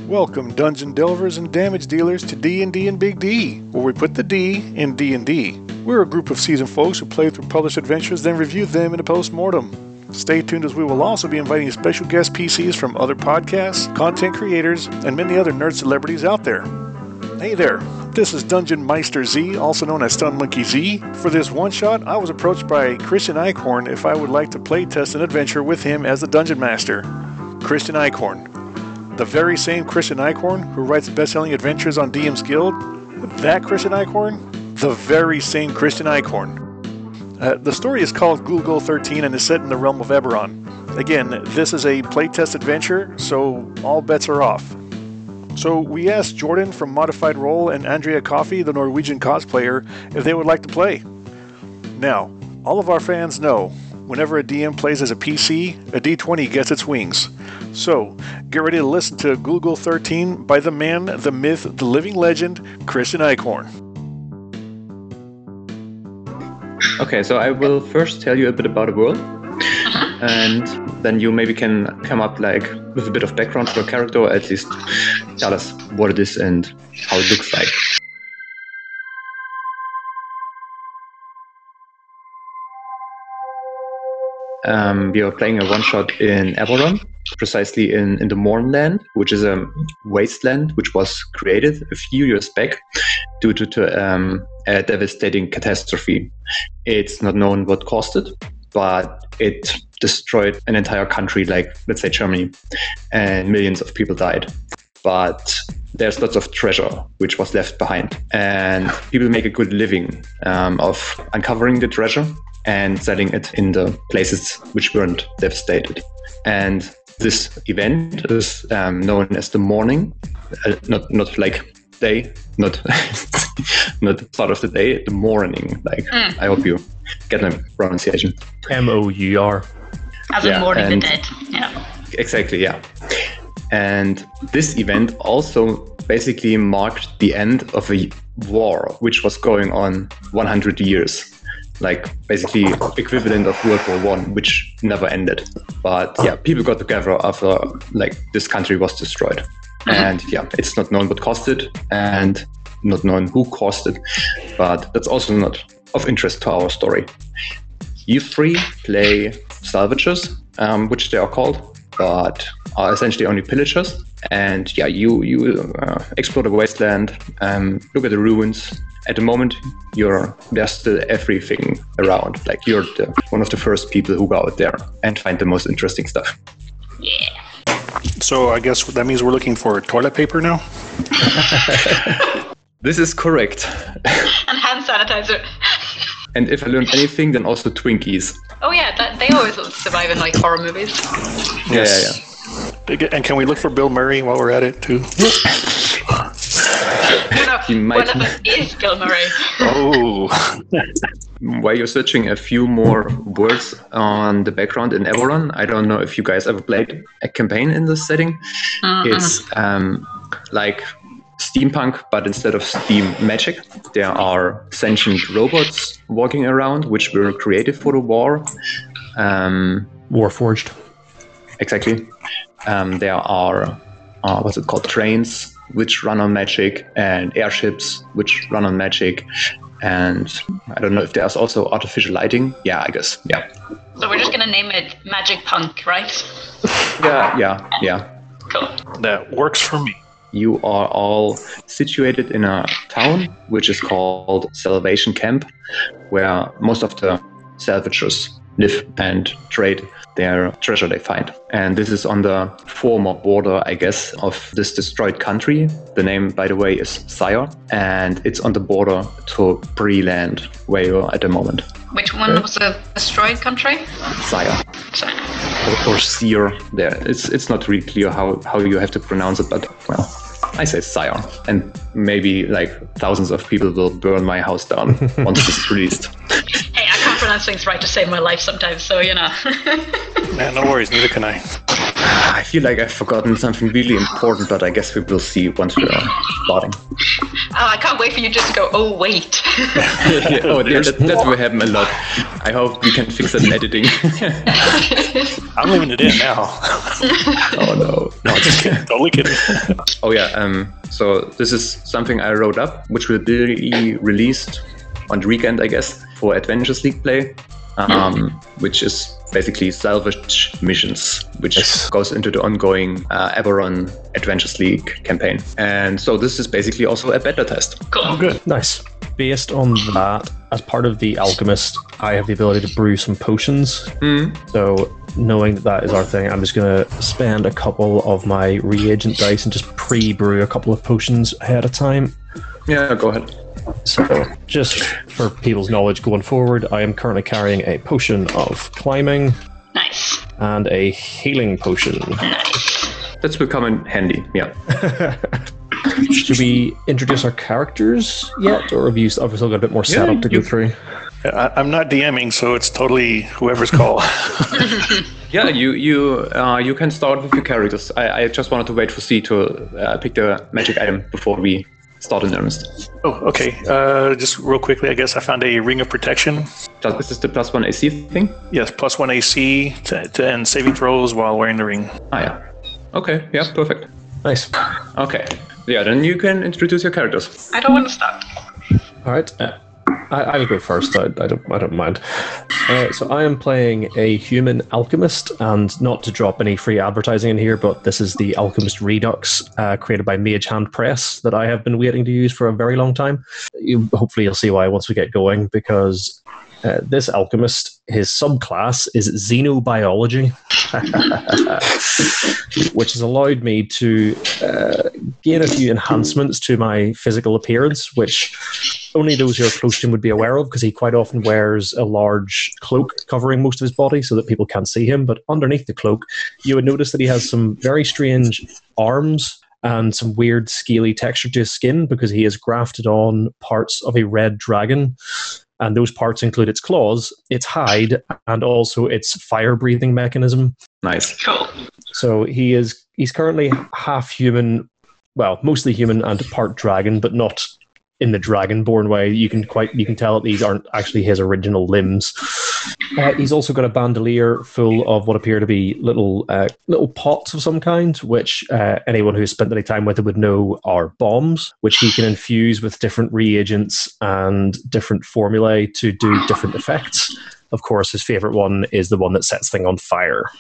Welcome, dungeon delvers and damage dealers, to D&D and Big D, where we put the D in D&D. We're a group of seasoned folks who play through published adventures, then review them in a post-mortem. Stay tuned, as we will also be inviting special guest PCs from other podcasts, content creators, and many other nerd celebrities out there. Hey there, this is Dungeon Meister Z, also known as Stun Monkey Z. For this one-shot, I was approached by Christian Eichhorn if I would like to playtest an adventure with him as the Dungeon Master. Christian Eichhorn. The very same Christian Eichhorn who writes best-selling adventures on DM's Guild. That Christian Eichhorn? The very same Christian Eichhorn. The story is called Ghoul 13 and is set in the realm of Eberron. Again, this is a playtest adventure, so all bets are off. So we asked Jordan from Modified Roll and Andrea Coffey, the Norwegian cosplayer, if they would like to play. Now, all of our fans know, whenever a DM plays as a PC, a D20 gets its wings. So, get ready to listen to Ghoul 13 by the man, the myth, the living legend, Christian Eichhorn. Okay, so I will first tell you a bit about the world, and then you maybe can come up with a bit of background for a character, or at least tell us what it is and how it looks like. We are playing a one-shot in Eberron, precisely in the Mornland, which is a wasteland which was created a few years back due to a devastating catastrophe. It's not known what caused it, but it destroyed an entire country, like, let's say, Germany, and millions of people died. But there's lots of treasure which was left behind, and people make a good living of uncovering the treasure and selling it in the places which weren't devastated. And this event is known as the Morning, not like day, not not part of the day, the morning. I hope you get the pronunciation. M-O-U-R. As in mourning the dead. Yeah. Exactly, yeah. And this event also basically marked the end of a war which was going on 100 years. Like basically equivalent of World War I, which never ended. But yeah, people got together after this country was destroyed. And yeah, it's not known what caused it and not known who caused it, but that's also not of interest to our story. You three play salvagers, which they are called, but are essentially only pillagers. And yeah, you explore the wasteland, look at the ruins. At the moment, there's still everything around. Like you're one of the first people who go out there and find the most interesting stuff. Yeah. So I guess that means we're looking for toilet paper now? This is correct. And hand sanitizer. And if I learned anything, then also Twinkies. Oh yeah, they always survive in horror movies. Yes. Yeah. And can we look for Bill Murray while we're at it too? One of us is Bill Murray. Oh. While you're searching a few more words on the background in Eberron, I don't know if you guys ever played a campaign in this setting. It's like steampunk, but instead of steam magic, there are sentient robots walking around, which were created for the war. Warforged. Exactly. There are, trains which run on magic, and airships which run on magic. And I don't know if there's also artificial lighting. Yeah, I guess. Yeah. So we're just going to name it Magic Punk, right? Yeah. Cool. That works for me. You are all situated in a town which is called Salvation Camp, where most of the salvagers live and trade their treasure they find. And this is on the former border, I guess, of this destroyed country. The name, by the way, is Sire, and it's on the border to Breland, where you're at the moment. Which one was the destroyed country? Sire. Or Seer. There. It's not really clear how you have to pronounce it, but well, I say Sire. And maybe thousands of people will burn my house down once it's released. Hey, I can't pronounce things right to save my life sometimes, so Nah, no worries, neither can I. I feel like I've forgotten something really important, but I guess we will see once we are starting. I can't wait for you just to go, oh, wait. That will happen a lot. I hope we can fix that in editing. I'm leaving it in now. Oh no. No, just kidding. Totally kidding. Oh yeah, so this is something I wrote up, which will be released on the weekend, I guess, for Adventures League play, which is basically salvage missions, which goes into the ongoing Eberron Adventures League campaign. And so this is basically also a beta test. Cool. Oh, good. Nice. Based on that, as part of the Alchemist, I have the ability to brew some potions. So knowing that is our thing, I'm just going to spend a couple of my reagent dice and just pre-brew a couple of potions ahead of time. Yeah, go ahead. So, just for people's knowledge going forward, I am currently carrying a potion of climbing. Nice. And a healing potion. That will come in handy, yeah. Should we introduce our characters yet, or have we still got a bit more setup to go through? I'm not DMing, so it's totally whoever's call. Yeah, you can start with your characters. I just wanted to wait for C to pick the magic item before we start in earnest. Oh, okay. Just real quickly, I guess I found a Ring of Protection. Is this the +1 AC thing? Yes, +1 AC to end saving throws while wearing the ring. Ah, yeah. Okay, yeah, perfect. Nice. Okay. Yeah, then you can introduce your characters. I don't want to start. All right. I'll go first. I don't mind. So I am playing a human alchemist, and not to drop any free advertising in here, but this is the Alchemist Redux created by Mage Hand Press that I have been waiting to use for a very long time. Hopefully you'll see why once we get going, because this alchemist, his subclass is xenobiology, which has allowed me to gain a few enhancements to my physical appearance, which only those who are close to him would be aware of, because he quite often wears a large cloak covering most of his body so that people can't see him. But underneath the cloak, you would notice that he has some very strange arms and some weird scaly texture to his skin, because he has grafted on parts of a red dragon. And those parts include its claws, its hide, and also its fire-breathing mechanism. Nice. Cool. So he's currently half human, well, mostly human and part dragon, but not in the dragonborn way. You can tell that these aren't actually his original limbs. He's also got a bandolier full of what appear to be little pots of some kind, which anyone who's spent any time with it would know are bombs, which he can infuse with different reagents and different formulae to do different effects. Of course, his favorite one is the one that sets things on fire.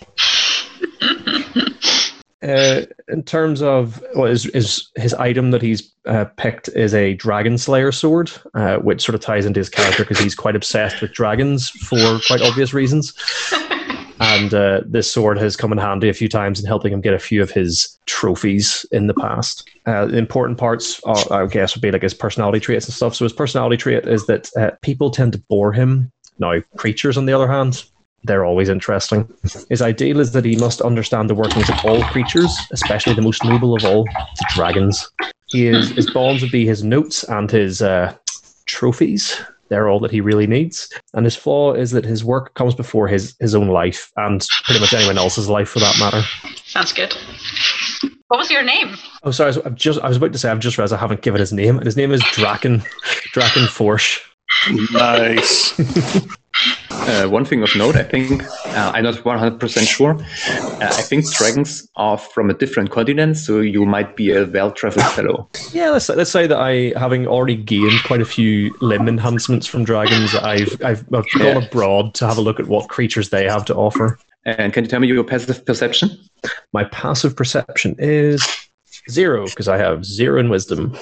In terms of his item that he's picked is a Dragon Slayer sword, which sort of ties into his character because he's quite obsessed with dragons for quite obvious reasons. And this sword has come in handy a few times in helping him get a few of his trophies in the past. The important parts, I guess, would be like his personality traits and stuff. So his personality trait is that people tend to bore him. Now, creatures, on the other hand, they're always interesting. His ideal is that he must understand the workings of all creatures, especially the most noble of all, the dragons. His bonds would be his notes and his trophies. They're all that he really needs. And his flaw is that his work comes before his own life, and pretty much anyone else's life for that matter. Sounds good. What was your name? Oh, sorry. I was about to say, I've just realized I haven't given his name. His name is Draken Forsh. Nice. One thing of note, I think, I'm not 100% sure. I think dragons are from a different continent, so you might be a well-traveled fellow. Yeah, let's say that I, having already gained quite a few limb enhancements from dragons, I've gone abroad to have a look at what creatures they have to offer. And can you tell me your passive perception? My passive perception is 0, because I have 0 in wisdom.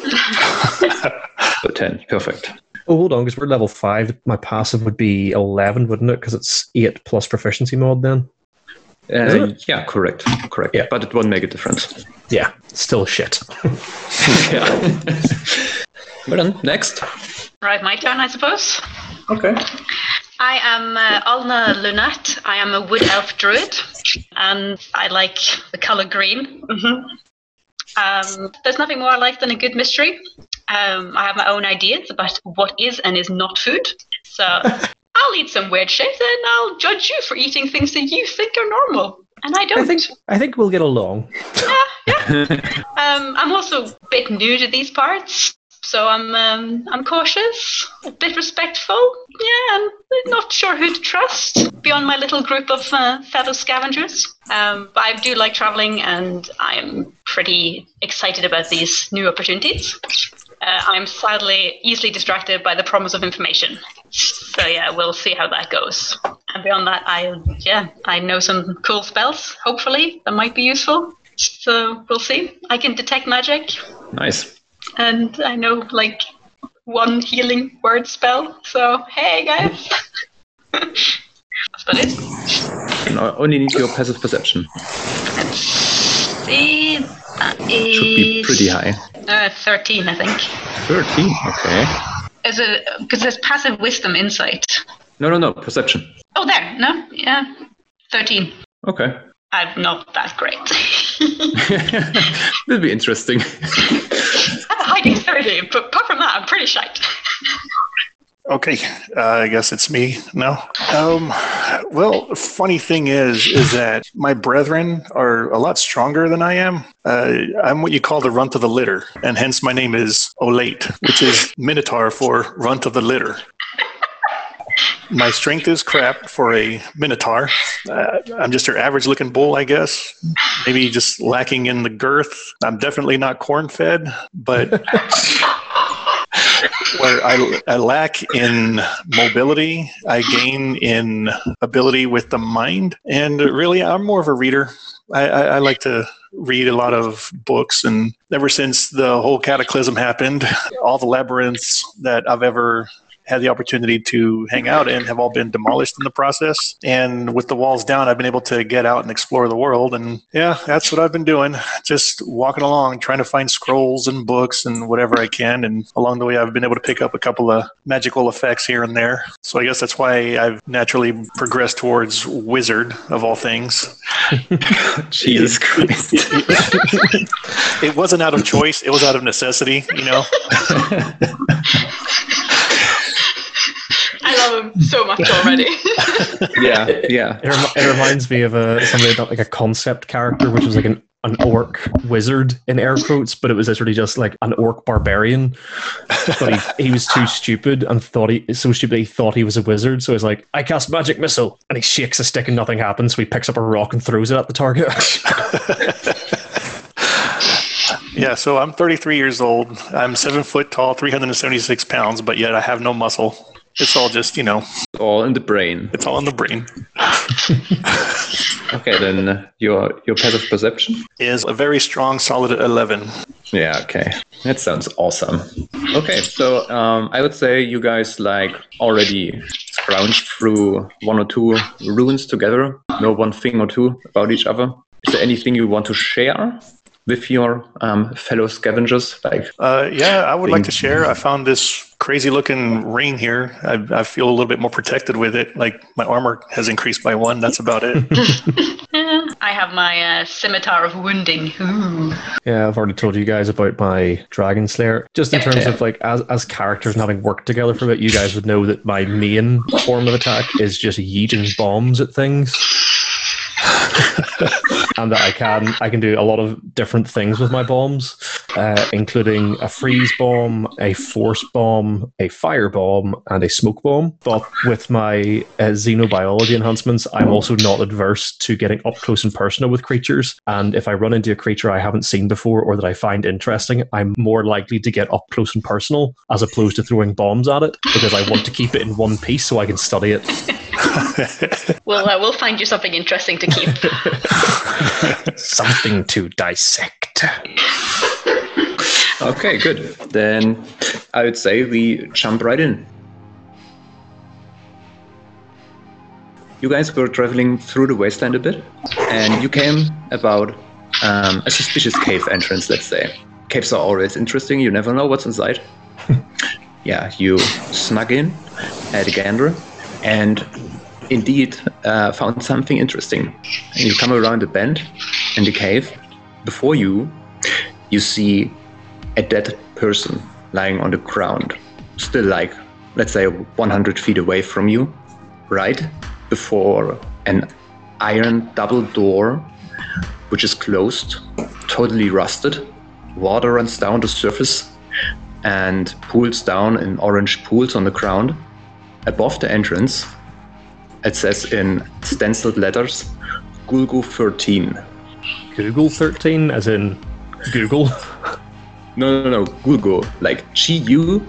So 10, perfect. Oh, hold on, because we're level 5. My passive would be 11, wouldn't it? Because it's 8 plus proficiency mod then. Yeah, correct. Yeah. But it won't make a difference. Yeah, still shit. Yeah. Well then, next. Right, my turn, I suppose. Okay. I am Alna Lunat. I am a wood elf druid, and I like the color green. There's nothing more I like than a good mystery. I have my own ideas about what is and is not food. So I'll eat some weird shit and I'll judge you for eating things that you think are normal. And I don't. I think we'll get along. I'm also a bit new to these parts, so I'm cautious, a bit respectful. Yeah, I'm not sure who to trust beyond my little group of fellow scavengers. But I do like traveling, and I'm pretty excited about these new opportunities. I'm sadly easily distracted by the promise of information. So yeah, we'll see how that goes. And beyond that, I know some cool spells, hopefully, that might be useful. So we'll see. I can detect magic. Nice. And I know like one healing word spell. So hey guys. That's about it. You only need your passive perception. Let's see. That is... Should be pretty high. 13, I think. 13, okay. Is it because there's passive wisdom insight? No, perception. Oh, there. No, yeah. 13. Okay. I'm not that great. That'll be interesting. I have a high dexterity, but apart from that, I'm pretty shite. Okay, I guess it's me now. Well, funny thing is that my brethren are a lot stronger than I am. I'm what you call the runt of the litter, and hence my name is Olate, which is Minotaur for runt of the litter. My strength is crap for a Minotaur. I'm just your average-looking bull, I guess. Maybe just lacking in the girth. I'm definitely not corn-fed, but where I lack in mobility, I gain in ability with the mind. And really, I'm more of a reader. I like to read a lot of books, and ever since the whole cataclysm happened, all the labyrinths that I've ever had the opportunity to hang out in have all been demolished in the process. And with the walls down, I've been able to get out and explore the world. And yeah, that's what I've been doing. Just walking along, trying to find scrolls and books and whatever I can. And along the way, I've been able to pick up a couple of magical effects here and there. So I guess that's why I've naturally progressed towards wizard of all things. Jesus Christ. It wasn't out of choice. It was out of necessity, you know? I love him so much already. Yeah. It reminds me of somebody done like a concept character, which was like an orc wizard in air quotes, but it was literally just like an orc barbarian. But he was too stupid and thought he thought he was a wizard. So he's like, I cast magic missile, and he shakes a stick and nothing happens. So he picks up a rock and throws it at the target. Yeah, so I'm 33 years old. I'm 7 foot tall, 376 pounds, but yet I have no muscle. It's all just, all in the brain. It's all in the brain. Okay, then your passive perception is a very strong, solid 11. Yeah, okay. That sounds awesome. Okay, so I would say you guys already scrounged through one or two ruins together, know one thing or two about each other. Is there anything you want to share with your fellow scavengers? Yeah, I would like to share. I found this crazy looking ring here. I feel a little bit more protected with it. Like my armor has increased by 1. That's about it. I have my scimitar of wounding. Ooh. Yeah, I've already told you guys about my Dragon Slayer. Just in terms of as characters and having worked together for a bit, you guys would know that my main form of attack is just yeeting bombs at things. And that I can do a lot of different things with my bombs, including a freeze bomb, a force bomb, a fire bomb, and a smoke bomb. But with my xenobiology enhancements, I'm also not adverse to getting up close and personal with creatures. And if I run into a creature I haven't seen before or that I find interesting, I'm more likely to get up close and personal as opposed to throwing bombs at it, because I want to keep it in one piece so I can study it. Well, we'll find you something interesting to keep. Something to dissect. Okay, good. Then I would say we jump right in. You guys were traveling through the wasteland a bit, and you came about a suspicious cave entrance, let's say. Caves are always interesting, you never know what's inside. Yeah, you snuck in at a gander, and indeed found something interesting. And you come around a bend in the cave. Before you see a dead person lying on the ground, still let's say 100 feet away from you, right before an iron double door, which is closed, totally rusted. Water runs down the surface and pools down in orange pools on the ground. Above the entrance, it says in stenciled letters, Gulgo 13. Google 13, as in Google. No, Gulgo, like Gulgo.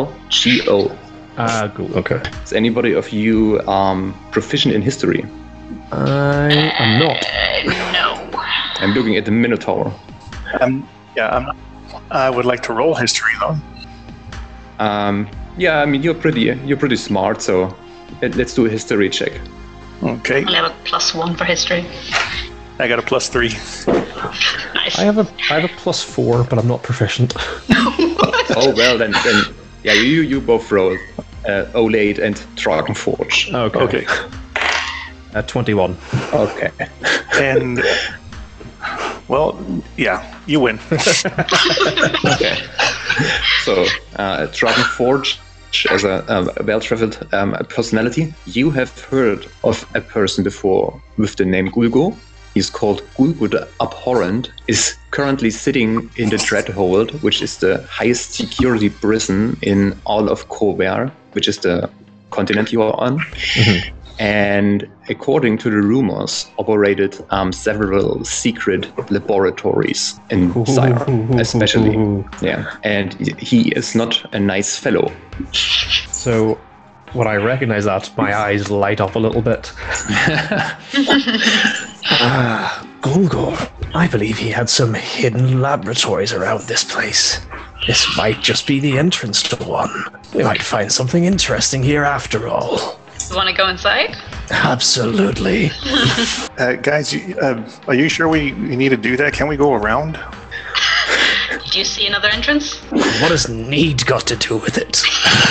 Google, okay. Is anybody of you proficient in history? I am not. No. I'm looking at the Minotaur. I'm not. I would like to roll history though. Yeah, I mean you're pretty smart, so let's do a history check. Okay, I have a +1 for history. I got a +3. Nice. I have a +4, but I'm not proficient. Oh well, then yeah, you both roll Olate and Dragonforge. Okay. 21. Okay. And well, yeah, you win. Okay. So Dragonforge, as a well-traveled personality, you have heard of a person before with the name Gulgo. He's called Gulgo the Abhorrent, is currently sitting in the Dreadhold, which is the highest security prison in all of Corvair, which is the continent you are on. Mm-hmm. And according to the rumors, operated several secret laboratories in Sire, especially. Yeah, and he is not a nice fellow. So when I recognize that, my eyes light up a little bit. Gulgor, I believe he had some hidden laboratories around this place. This might just be the entrance to one. We might find something interesting here after all. You want to go inside? Absolutely. Guys, are you sure we need to do that? Can we go around? Do you see another entrance? What has need got to do with it?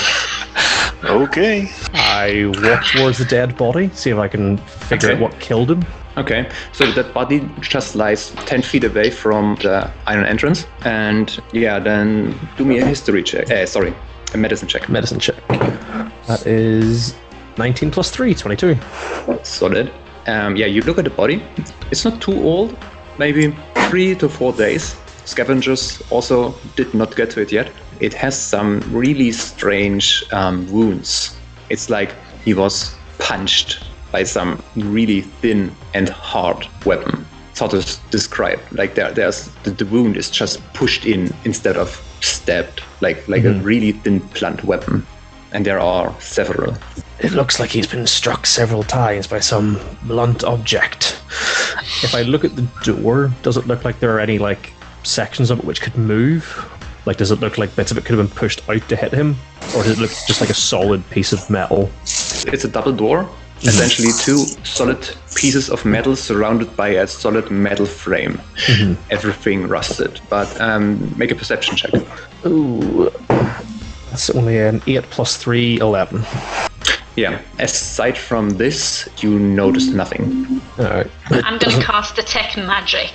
Okay. I walk towards the dead body, see if I can figure out what killed him. Okay, so that body just lies 10 feet away from the iron entrance. And yeah, then do me a history check. A medicine check. Medicine check. That is 19 plus 3, 22. Solid. Yeah, you look at the body. It's not too old, maybe 3 to 4 days. Scavengers also did not get to it yet. It has some really strange wounds. It's like he was punched by some really thin and hard weapon. It's hard to describe. Like there's the wound is just pushed in instead of stabbed, like a really thin blunt weapon. And there are several. It looks like he's been struck several times by some blunt object. If I look at the door, does it look like there are any like sections of it which could move? Like, does it look like bits of it could have been pushed out to hit him? Or does it look just like a solid piece of metal? It's a double door. Essentially 2 solid pieces of metal surrounded by a solid metal frame. Everything rusted. But make a perception check. Ooh. That's only an 8 plus 3, 11. Yeah, aside from this, you notice nothing. Alright. I'm going to cast Detect Magic.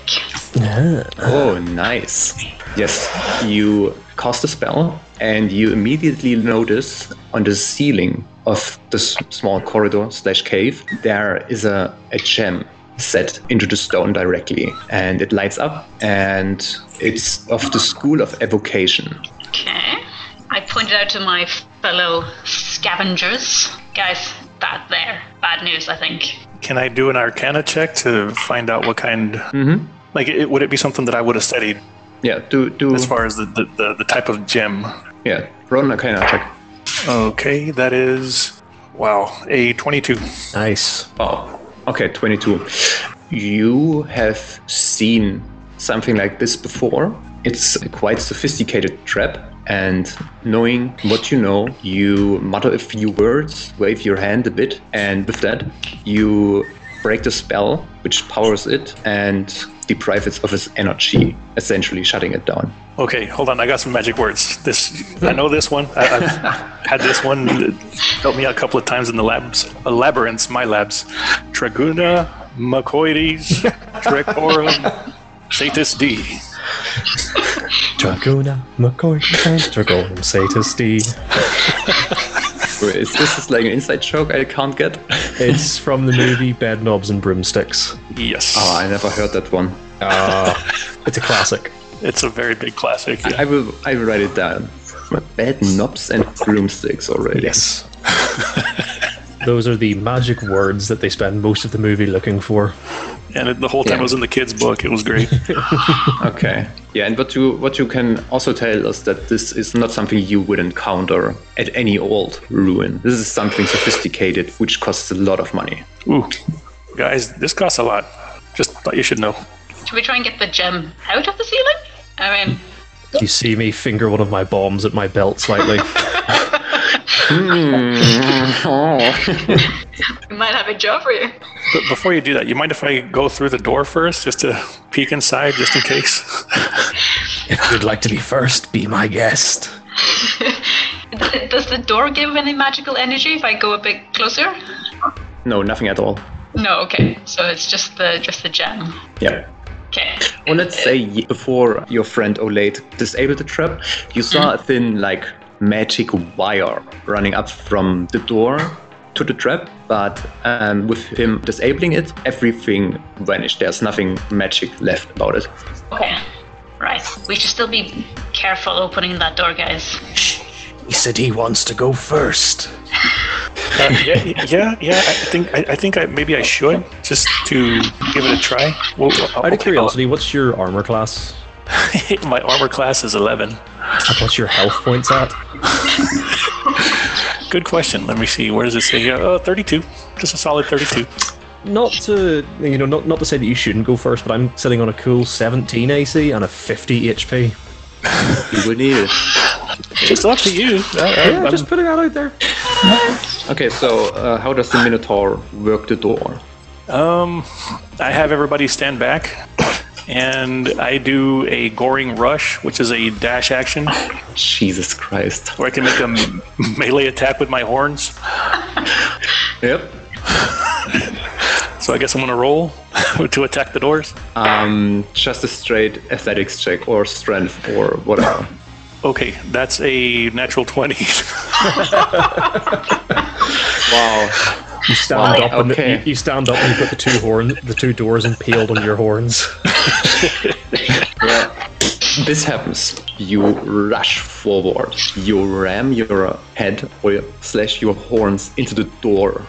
Oh, nice. Yes, you cast a spell, and you immediately notice on the ceiling of the small corridor/cave, there is a gem set into the stone directly, and it lights up, and it's of the School of Evocation. Okay. I pointed out to my fellow scavengers. Guys, bad news, I think. Can I do an Arcana check to find out what kind? Like, would it be something that I would have studied? Yeah, do as far as the type of gem. Yeah, roll an Arcana check. Okay, that is a 22. Nice. Oh, okay, 22. You have seen something like this before. It's a quite sophisticated trap. And knowing what you know, you mutter a few words, wave your hand a bit, and with that, you break the spell, which powers it, and deprive it of its energy, essentially shutting it down. Okay, hold on. I got some magic words. I know this one. I've had this one help me out a couple of times in the labs. Labyrinths, my labs. Traguna, Macoides, Trecorum, Satis D. Draguna, McCoy, Dragonum, Satus D. Wait, is this like an inside joke I can't get? It's from the movie Bed Knobs and Broomsticks. Yes. Oh, I never heard that one. It's a classic. It's a very big classic. Yeah. I will write it down. Bed knobs and broomsticks already. Yes. Those are the magic words that they spend most of the movie looking for. And the whole time it was in the kids' book. It was great. Okay. Yeah, and what you can also tell us that this is not something you would encounter at any old ruin. This is something sophisticated, which costs a lot of money. Ooh, guys, this costs a lot. Just thought you should know. Should we try and get the gem out of the ceiling? I mean, You see me finger one of my bombs at my belt slightly. we might have a job for you. But before you do that, you mind if I go through the door first, just to peek inside, just in case? If you'd like to be first, be my guest. Does the door give any magical energy if I go a bit closer? No, nothing at all. No, okay. So it's just the gem. Yeah. Okay. Well, let's say before your friend Olate disabled the trap, you saw a thin, like, magic wire running up from the door to the trap, but with him disabling it, everything vanished. There's nothing magic left about it. Okay. Right. We should still be careful opening that door, guys. He said he wants to go first. Yeah. I think maybe I should, just to give it a try. Well, Out of curiosity, what's your armor class? My armor class is 11. And what's your health points at? Good question. Let me see. Where does it say? 32. Just a solid 32. Not to not to say that you shouldn't go first, but I'm sitting on a cool 17 AC and a 50 HP. You would need it. It's up to you. Yeah, just putting that out there. Okay, so how does the Minotaur work the door? I have everybody stand back, and I do a goring rush, which is a dash action, Jesus Christ. where I can make a melee attack with my horns. Yep. So I guess I'm gonna roll to attack the doors. Just a straight athletics check or strength or whatever. Okay, that's a natural 20. Wow. You stand up okay. and you stand up and you put the two doors impaled on your horns. Yeah. This happens. You rush forward. You ram your head or slash your horns into the door.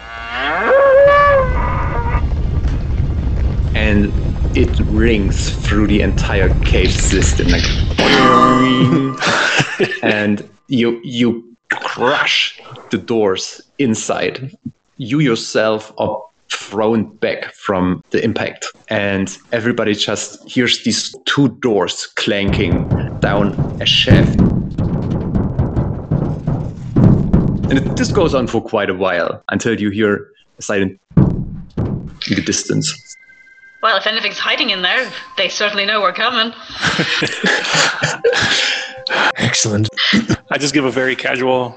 And it rings through the entire cave system, like, and you crush the doors inside. You yourself are thrown back from the impact, and everybody just hears these two doors clanking down a shaft. And this goes on for quite a while until you hear a silent in the distance. Well, if anything's hiding in there, they certainly know we're coming. Excellent. I just give a very casual,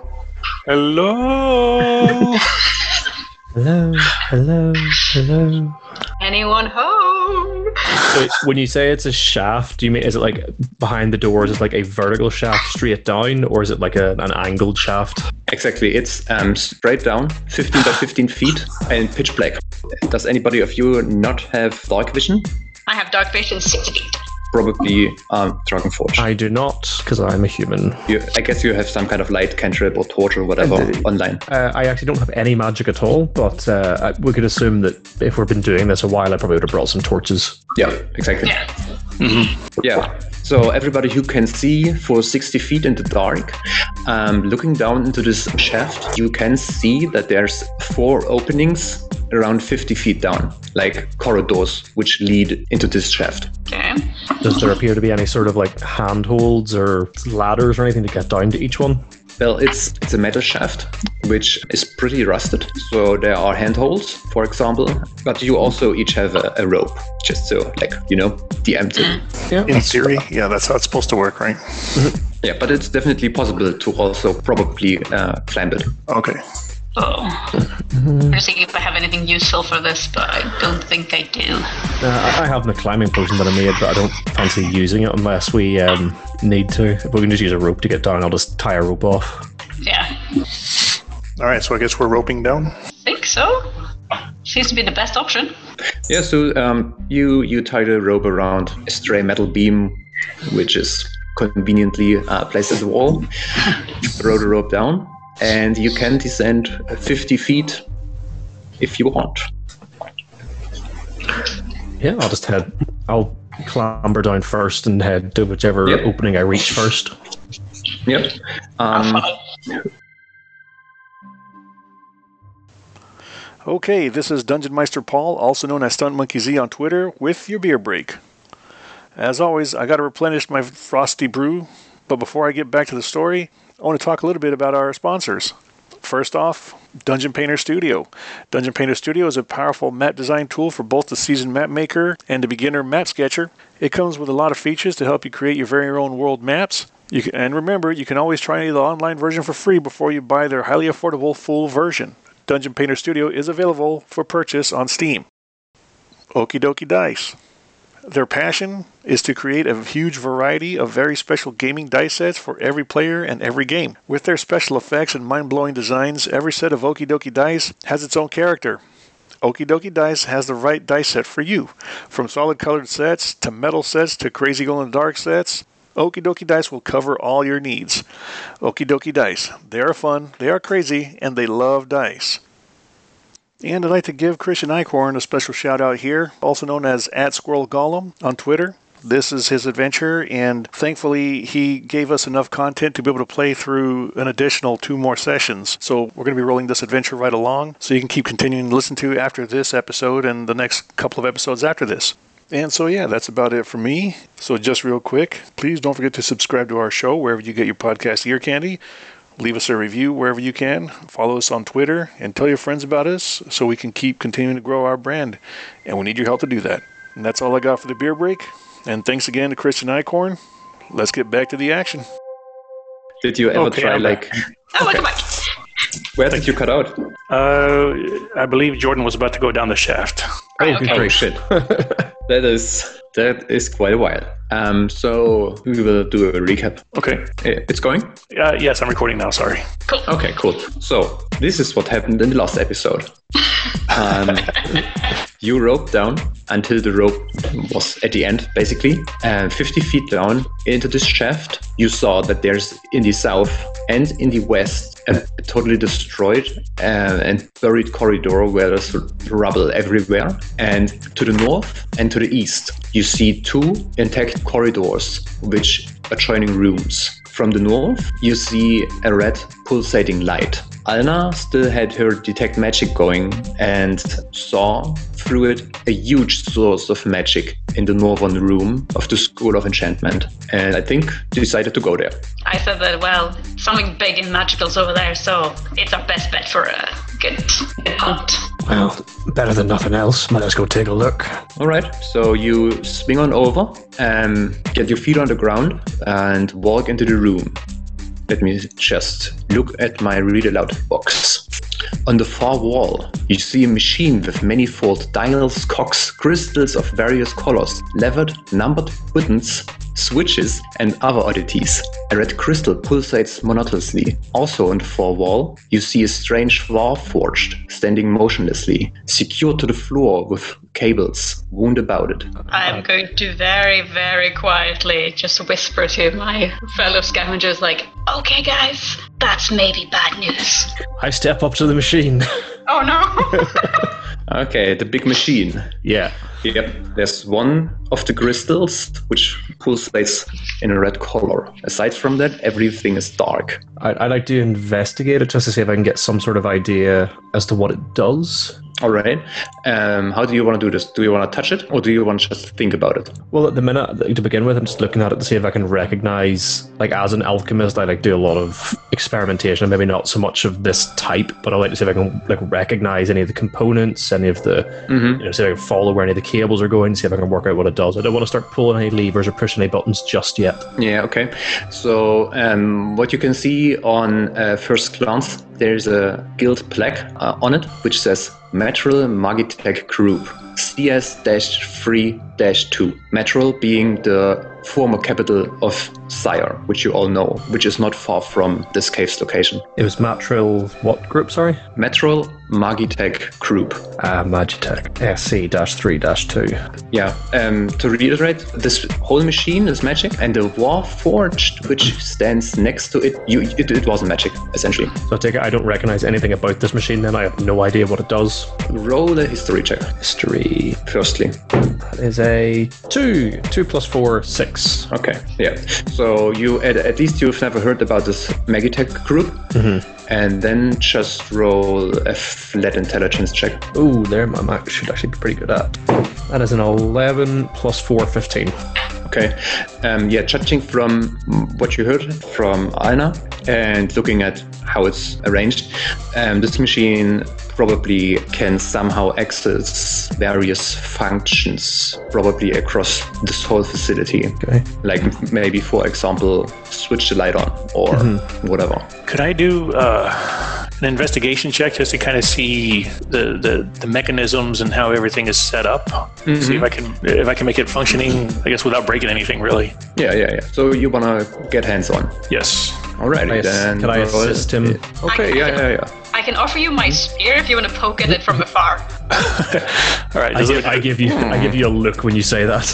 hello. Hello. Anyone home? So when you say it's a shaft, do you mean is it like behind the doors? Is it like a vertical shaft straight down, or is it like an angled shaft? Exactly, it's straight down, 15 by 15 feet, and pitch black. Does anybody of you not have dark vision? I have dark vision 60 feet. Probably Dragonforge. I do not, because I'm a human. I guess you have some kind of light cantrip or torch or whatever online. I actually don't have any magic at all, but we could assume that if we've been doing this a while, I probably would have brought some torches. Yeah, exactly. Yeah. Mm-hmm. Yeah. So everybody who can see for 60 feet in the dark, looking down into this shaft, you can see that there's 4 openings around 50 feet down, like corridors which lead into this shaft. Okay. Does there appear to be any sort of like handholds or ladders or anything to get down to each one? Well, it's a metal shaft, which is pretty rusted. So there are handholds, for example, but you also each have a rope, just so, like, preempt it. Yeah. In theory, yeah, that's how it's supposed to work, right? Yeah, but it's definitely possible to also probably climb it. Okay. Oh. I'm just thinking if I have anything useful for this, but I don't think I do. I have the climbing potion that I made, but I don't fancy using it unless we need to. If we can just use a rope to get down, I'll just tie a rope off. Yeah. All right, so I guess we're roping down. Think so. Seems to be the best option. Yeah, so you tie the rope around a stray metal beam, which is conveniently placed at the wall. Throw the rope down, and you can descend 50 feet if you want. Yeah, I'll clamber down first and head to whichever opening I reach first. Yep. Okay, this is Dungeon Meister Paul, also known as Stunt Monkey Z on Twitter, with your beer break. As always, I got to replenish my frosty brew, but before I get back to the story, I want to talk a little bit about our sponsors. First off, Dungeon Painter Studio. Dungeon Painter Studio is a powerful map design tool for both the seasoned map maker and the beginner map sketcher. It comes with a lot of features to help you create your very own world maps. And remember, you can always try the online version for free before you buy their highly affordable full version. Dungeon Painter Studio is available for purchase on Steam. Okie Dokie Dice. Their passion is to create a huge variety of very special gaming dice sets for every player and every game. With their special effects and mind-blowing designs, every set of Okie Dokie Dice has its own character. Okie Dokie Dice has the right dice set for you. From solid colored sets to metal sets to crazy glow-in-the-dark sets, Okie Dokie Dice will cover all your needs. Okie Dokie Dice. They are fun, they are crazy, and they love dice. And I'd like to give Christian Eichhorn a special shout out here, also known as @SquirrelGollum on Twitter. This is his adventure, and thankfully he gave us enough content to be able to play through an additional 2 more sessions. So we're going to be rolling this adventure right along, so you can keep continuing to listen to after this episode and the next couple of episodes after this. And so, yeah, that's about it for me. So just real quick, please don't forget to subscribe to our show wherever you get your podcast ear candy. Leave us a review wherever you can. Follow us on Twitter and tell your friends about us so we can keep continuing to grow our brand. And we need your help to do that. And that's all I got for the beer break. And thanks again to Christian Eichhorn. Let's get back to the action. Did you ever try, like... Welcome back. Where did you cut out? I believe Jordan was about to go down the shaft. Oh, shit. That is quite a while. So we will do a recap. Okay. It's going? Yes, I'm recording now, sorry. Cool. Okay, cool. So this is what happened in the last episode. You roped down until the rope was at the end, basically. 50 feet down into this shaft, you saw that there's in the south and in the west a totally destroyed and buried corridor where there's rubble everywhere. And to the north and to the east, you see 2 intact corridors which adjoining rooms. From the north, you see a red pulsating light. Alna still had her detect magic going and saw through it a huge source of magic in the northern room of the School of Enchantment, and I think decided to go there. I said that, well, something big and magical's over there, so it's our best bet for a good hunt. Well, better than nothing else. Let's go take a look. All right, so you swing on over and get your feet on the ground and walk into the room. Let me just look at my read aloud box. On the far wall, you see a machine with manifold dials, cocks, crystals of various colors, levered, numbered buttons, switches, and other oddities. A red crystal pulsates monotonously. Also on the far wall, you see a strange Warforged standing motionlessly, secured to the floor with cables wound about it. I'm going to very, very quietly just whisper to my fellow scavengers like, okay guys, that's maybe bad news. I step up to the machine. Oh no! Okay, the big machine. Yeah. Yep, there's one of the crystals which pulsates in a red color. Aside from that, everything is dark. I'd like to investigate it just to see if I can get some sort of idea as to what it does. All right. How do you want to do this? Do you want to touch it, or do you want to just think about it? Well, at the minute, to begin with, I'm just looking at it to see if I can recognize, like, as an alchemist, I like do a lot of experimentation, maybe not so much of this type, but I like to see if I can, like, recognize any of the components, any of the, see if I can follow where any of the cables are going, see if I can work out what it does. I don't want to start pulling any levers or pushing any buttons just yet. Yeah, okay. So what you can see on first glance, there's a guild plaque on it, which says Metral Magitech Group, CS-3-2. Metral being the former capital of Sire, which you all know, which is not far from this cave's location. It was Matril, what group, sorry? Matril Magitech Group. Magitech SC-3-2. Yeah, to reiterate, this whole machine is magic, and the Warforged, which stands next to it, it wasn't magic, essentially. So I take it I don't recognize anything about this machine then? I have no idea what it does. Roll a history check. History. Firstly. That is a 2. 2 plus 4, 6. Okay, yeah. So you at least you've never heard about this Magitech group. Mm-hmm. And then just roll a flat intelligence check. Ooh, there my max should actually be pretty good at. That is an 11 plus 4, 15. Okay. Yeah, judging from what you heard from Alna and looking at how it's arranged, this machine probably can somehow access various functions, probably across this whole facility. Okay. Like maybe, for example, switch the light on or whatever. Could I do an investigation check just to kind of see the mechanisms and how everything is set up? See if I can make it functioning, I guess, without breaking anything, really. Yeah. So you wanna get hands on? Yes. Alrighty, then. Can I assist him? Okay, yeah. I can offer you my spear if you want to poke at it from afar. All right. I give you a look when you say that.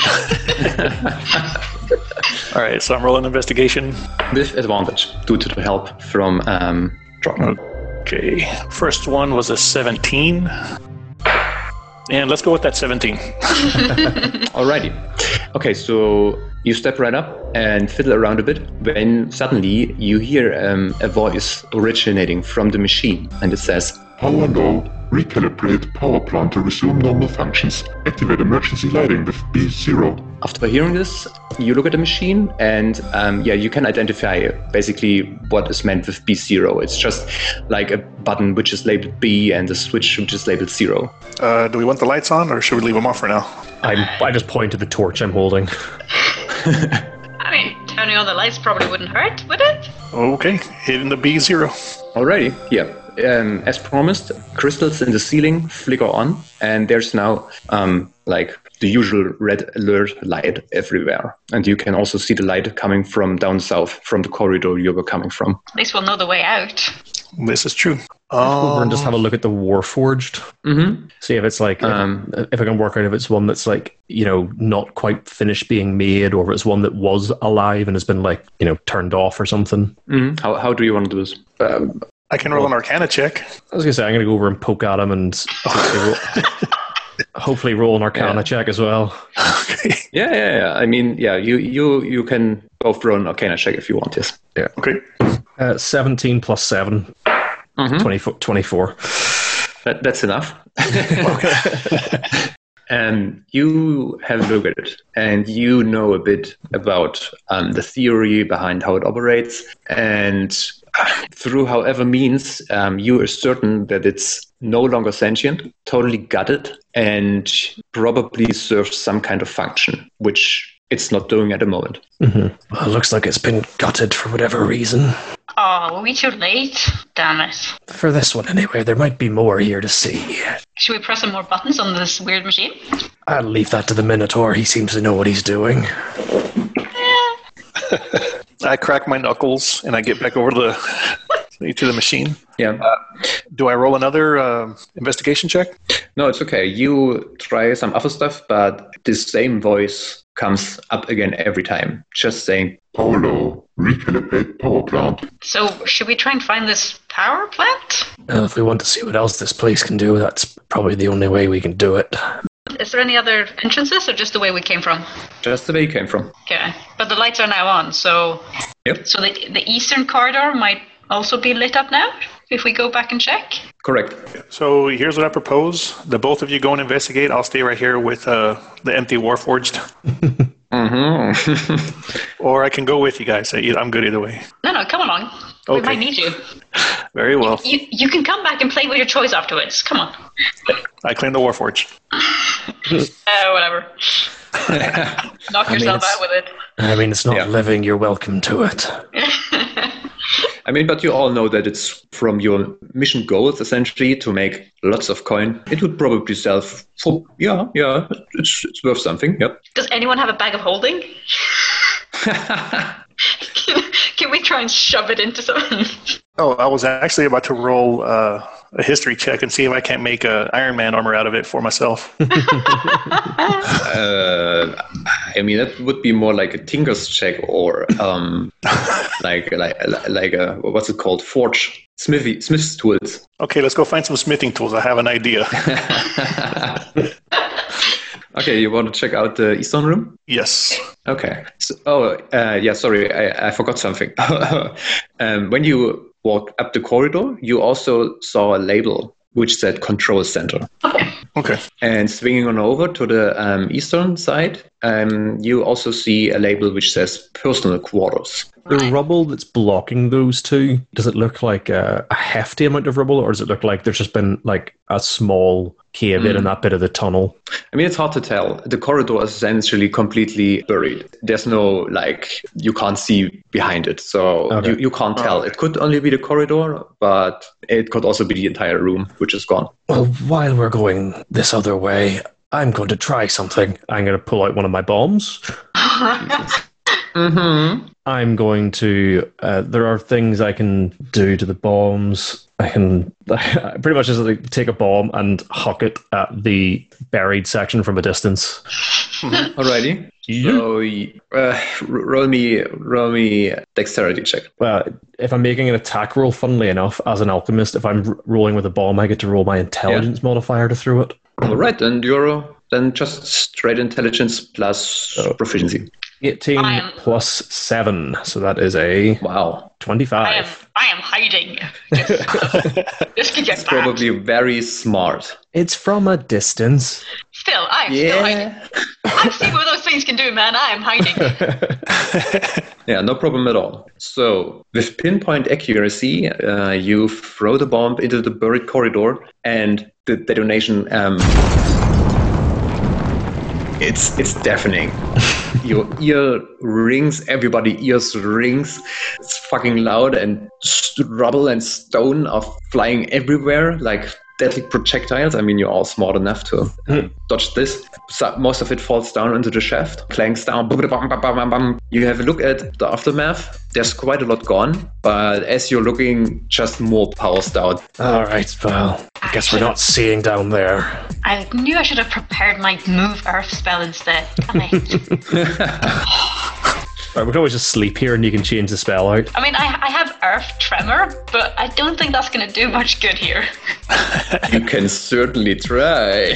All right. So I'm rolling investigation. With advantage due to the help from Drogon. Okay. First one was a 17. And let's go with that 17. Alrighty. Okay, so you step right up and fiddle around a bit when suddenly you hear a voice originating from the machine, and it says, Power low. Recalibrate power plant to resume normal functions. Activate emergency lighting with B0. After hearing this, you look at the machine and you can identify basically what is meant with B0. It's just like a button which is labeled B and a switch which is labeled 0. Do we want the lights on, or should we leave them off for now? I just point to the torch I'm holding. I mean, turning on the lights probably wouldn't hurt, would it? Okay. Hitting the B0. Alrighty, yeah. As promised, crystals in the ceiling flicker on, and there's now like the usual red alert light everywhere. And you can also see the light coming from down south, from the corridor you were coming from. At least we'll know the way out. This is true. Over and just have a look at the Warforged. Mm-hmm. See if it's like, if I can work out if it's one that's like, not quite finished being made, or if it's one that was alive and has been like, turned off or something. Mm-hmm. How do you want to do this? I can roll an Arcana check. I was going to say, I'm going to go over and poke at him and hopefully roll an Arcana check as well. Okay. Yeah. I mean, yeah, you can both roll an Arcana check if you want, yes. Yeah. Okay. 17 plus 7. 24. That's enough. And you have a look at it, and you know a bit about the theory behind how it operates, and through however means, you are certain that it's no longer sentient, totally gutted, and probably serves some kind of function, which it's not doing at the moment. Mm-hmm. Well, it looks like it's been gutted for whatever reason. Oh, were we too late? Damn it. For this one anyway, there might be more here to see. Should we press some more buttons on this weird machine? I'll leave that to the Minotaur. He seems to know what he's doing. I crack my knuckles and I get back over to the machine. Yeah. Do I roll another investigation check? No, it's okay. You try some other stuff, but the same voice comes up again every time, just saying, Power low. Recalibrate power plant. So, should we try and find this power plant? Well, if we want to see what else this place can do, that's probably the only way we can do it. Is there any other entrances, or just the way we came from? just the way you came from. Okay, but the lights are now on, so... Yep. So the eastern corridor might also be lit up now, if we go back and check? Correct. So here's what I propose. The both of you go and investigate. I'll stay right here with the empty Warforged. Mm-hmm. Or I can go with you guys. I'm good either way. No, come along. Okay. We might need you. Very well. You can come back and play with your toys afterwards. Come on. I claim the Warforged. Whatever. Knock yourself out with it. I mean, it's not living. You're welcome to it. I mean, but you all know that it's from your mission goals, essentially, to make lots of coin. It would probably sell for, it's worth something, yep. Does anyone have a bag of holding? Can we try and shove it into something? Oh, I was actually about to roll a history check and see if I can't make a Iron Man armor out of it for myself. I mean, that would be more like a Tinker's check or like a, what's it called? Forge. Smith's tools. Okay, let's go find some smithing tools. I have an idea. Okay, you want to check out the Eastern room? Yes. Okay. So, sorry, I forgot something. When you walked up the corridor, you also saw a label which said Control Center. Okay. And swinging on over to the eastern side, you also see a label which says Personal Quarters. The rubble that's blocking those two, does it look like a hefty amount of rubble, or does it look like there's just been like a small cave in that bit of the tunnel? I mean, it's hard to tell. The corridor is essentially completely buried. There's no, you can't see behind it. So you can't tell. It could only be the corridor, but it could also be the entire room, which is gone. Well, while we're going this other way, I'm going to try something. I'm going to pull out one of my bombs. Mm-hmm. I'm going to, there are things I can do to the bombs. I can pretty much just take a bomb and huck it at the buried section from a distance. Alrighty. So, roll me dexterity check. Well, if I'm making an attack roll, funnily enough, as an alchemist, if I'm rolling with a bomb, I get to roll my intelligence modifier to throw it. Alright, and you're then just straight intelligence plus proficiency. 18 plus 7, so that is a 25. I am hiding. This could get It's bad. probably very smart. It's from a distance. Still, I am still hiding. I've seen what those things can do, man. I am hiding. Yeah, no problem at all. So, with pinpoint accuracy, you throw the bomb into the buried corridor, and the detonation, it's deafening. Your ear rings, everybody's ears rings. It's fucking loud, and rubble and stone are flying everywhere like deadly projectiles. I mean, you're all smart enough to dodge this. So most of it falls down into the shaft, clanks down. You have a look at the aftermath. There's quite a lot gone, but as you're looking, just more power's down. All right, well, I guess we're not seeing down there. I knew I should have prepared my Move Earth spell instead. Damn it. Right, we can always just sleep here and you can change the spell out. I mean, I have Earth Tremor, but I don't think that's going to do much good here. You can certainly try.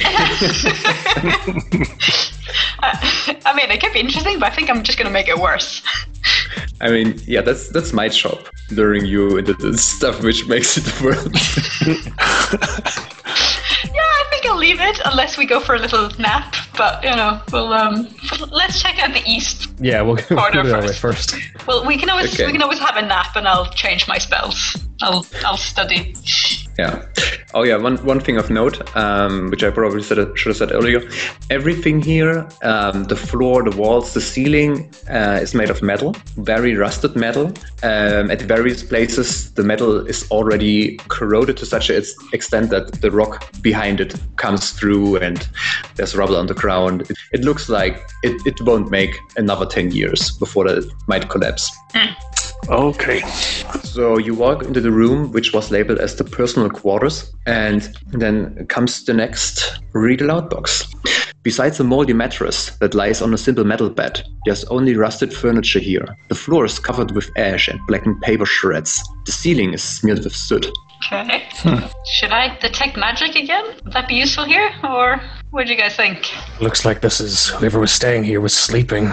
I mean, it could be interesting, but I think I'm just going to make it worse. I mean, yeah, that's my job, luring you into the stuff which makes it worse. Yeah, I think I'll leave it unless we go for a little nap. But we'll let's check out the east. Yeah, we'll go that way first. Well, we can always have a nap, and I'll change my spells. I'll study. Yeah. Oh yeah. One thing of note, which I probably should have said earlier. Everything here, the floor, the walls, the ceiling, is made of metal, very rusted metal. At various places, the metal is already corroded to such an extent that the rock behind it comes through, and there's rubble on the ground. It looks like it won't make another 10 years before it might collapse. Okay. So you walk into the room, which was labeled as the personal quarters, and then comes the next read aloud box. Besides a moldy mattress that lies on a simple metal bed, there's only rusted furniture here. The floor is covered with ash and blackened paper shreds. The ceiling is smeared with soot. Okay. Should I detect magic again? Would that be useful here? Or what do you guys think? Looks like this is whoever was staying here was sleeping.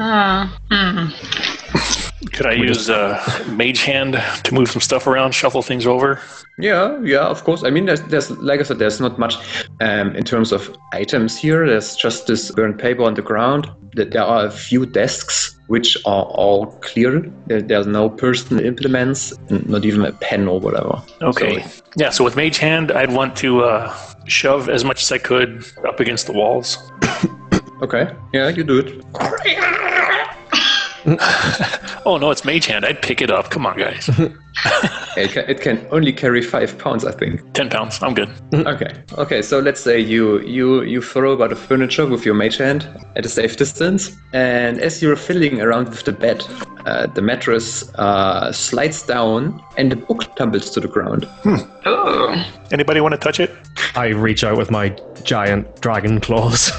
Could I use Mage Hand to move some stuff around, shuffle things over? Yeah, of course. I mean, there's like I said, there's not much in terms of items here. There's just this burnt paper on the ground. There are a few desks which are all clear. There's no personal implements, not even a pen or whatever. Okay. So with Mage Hand, I'd want to shove as much as I could up against the walls. Okay. Yeah, you do it. Oh no, it's Mage Hand. I'd pick it up. Come on, guys. It can only carry 5 pounds, I think. 10 pounds. I'm good. Okay. So let's say you throw about the furniture with your mage hand at a safe distance, and as you're fiddling around with the bed, the mattress slides down, and the book tumbles to the ground. Oh. Anybody want to touch it? I reach out with my giant dragon claws,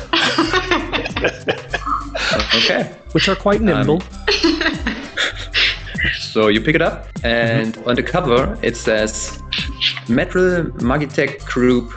Okay. which are quite nimble. So you pick it up, and on the cover it says Metal Magitech Group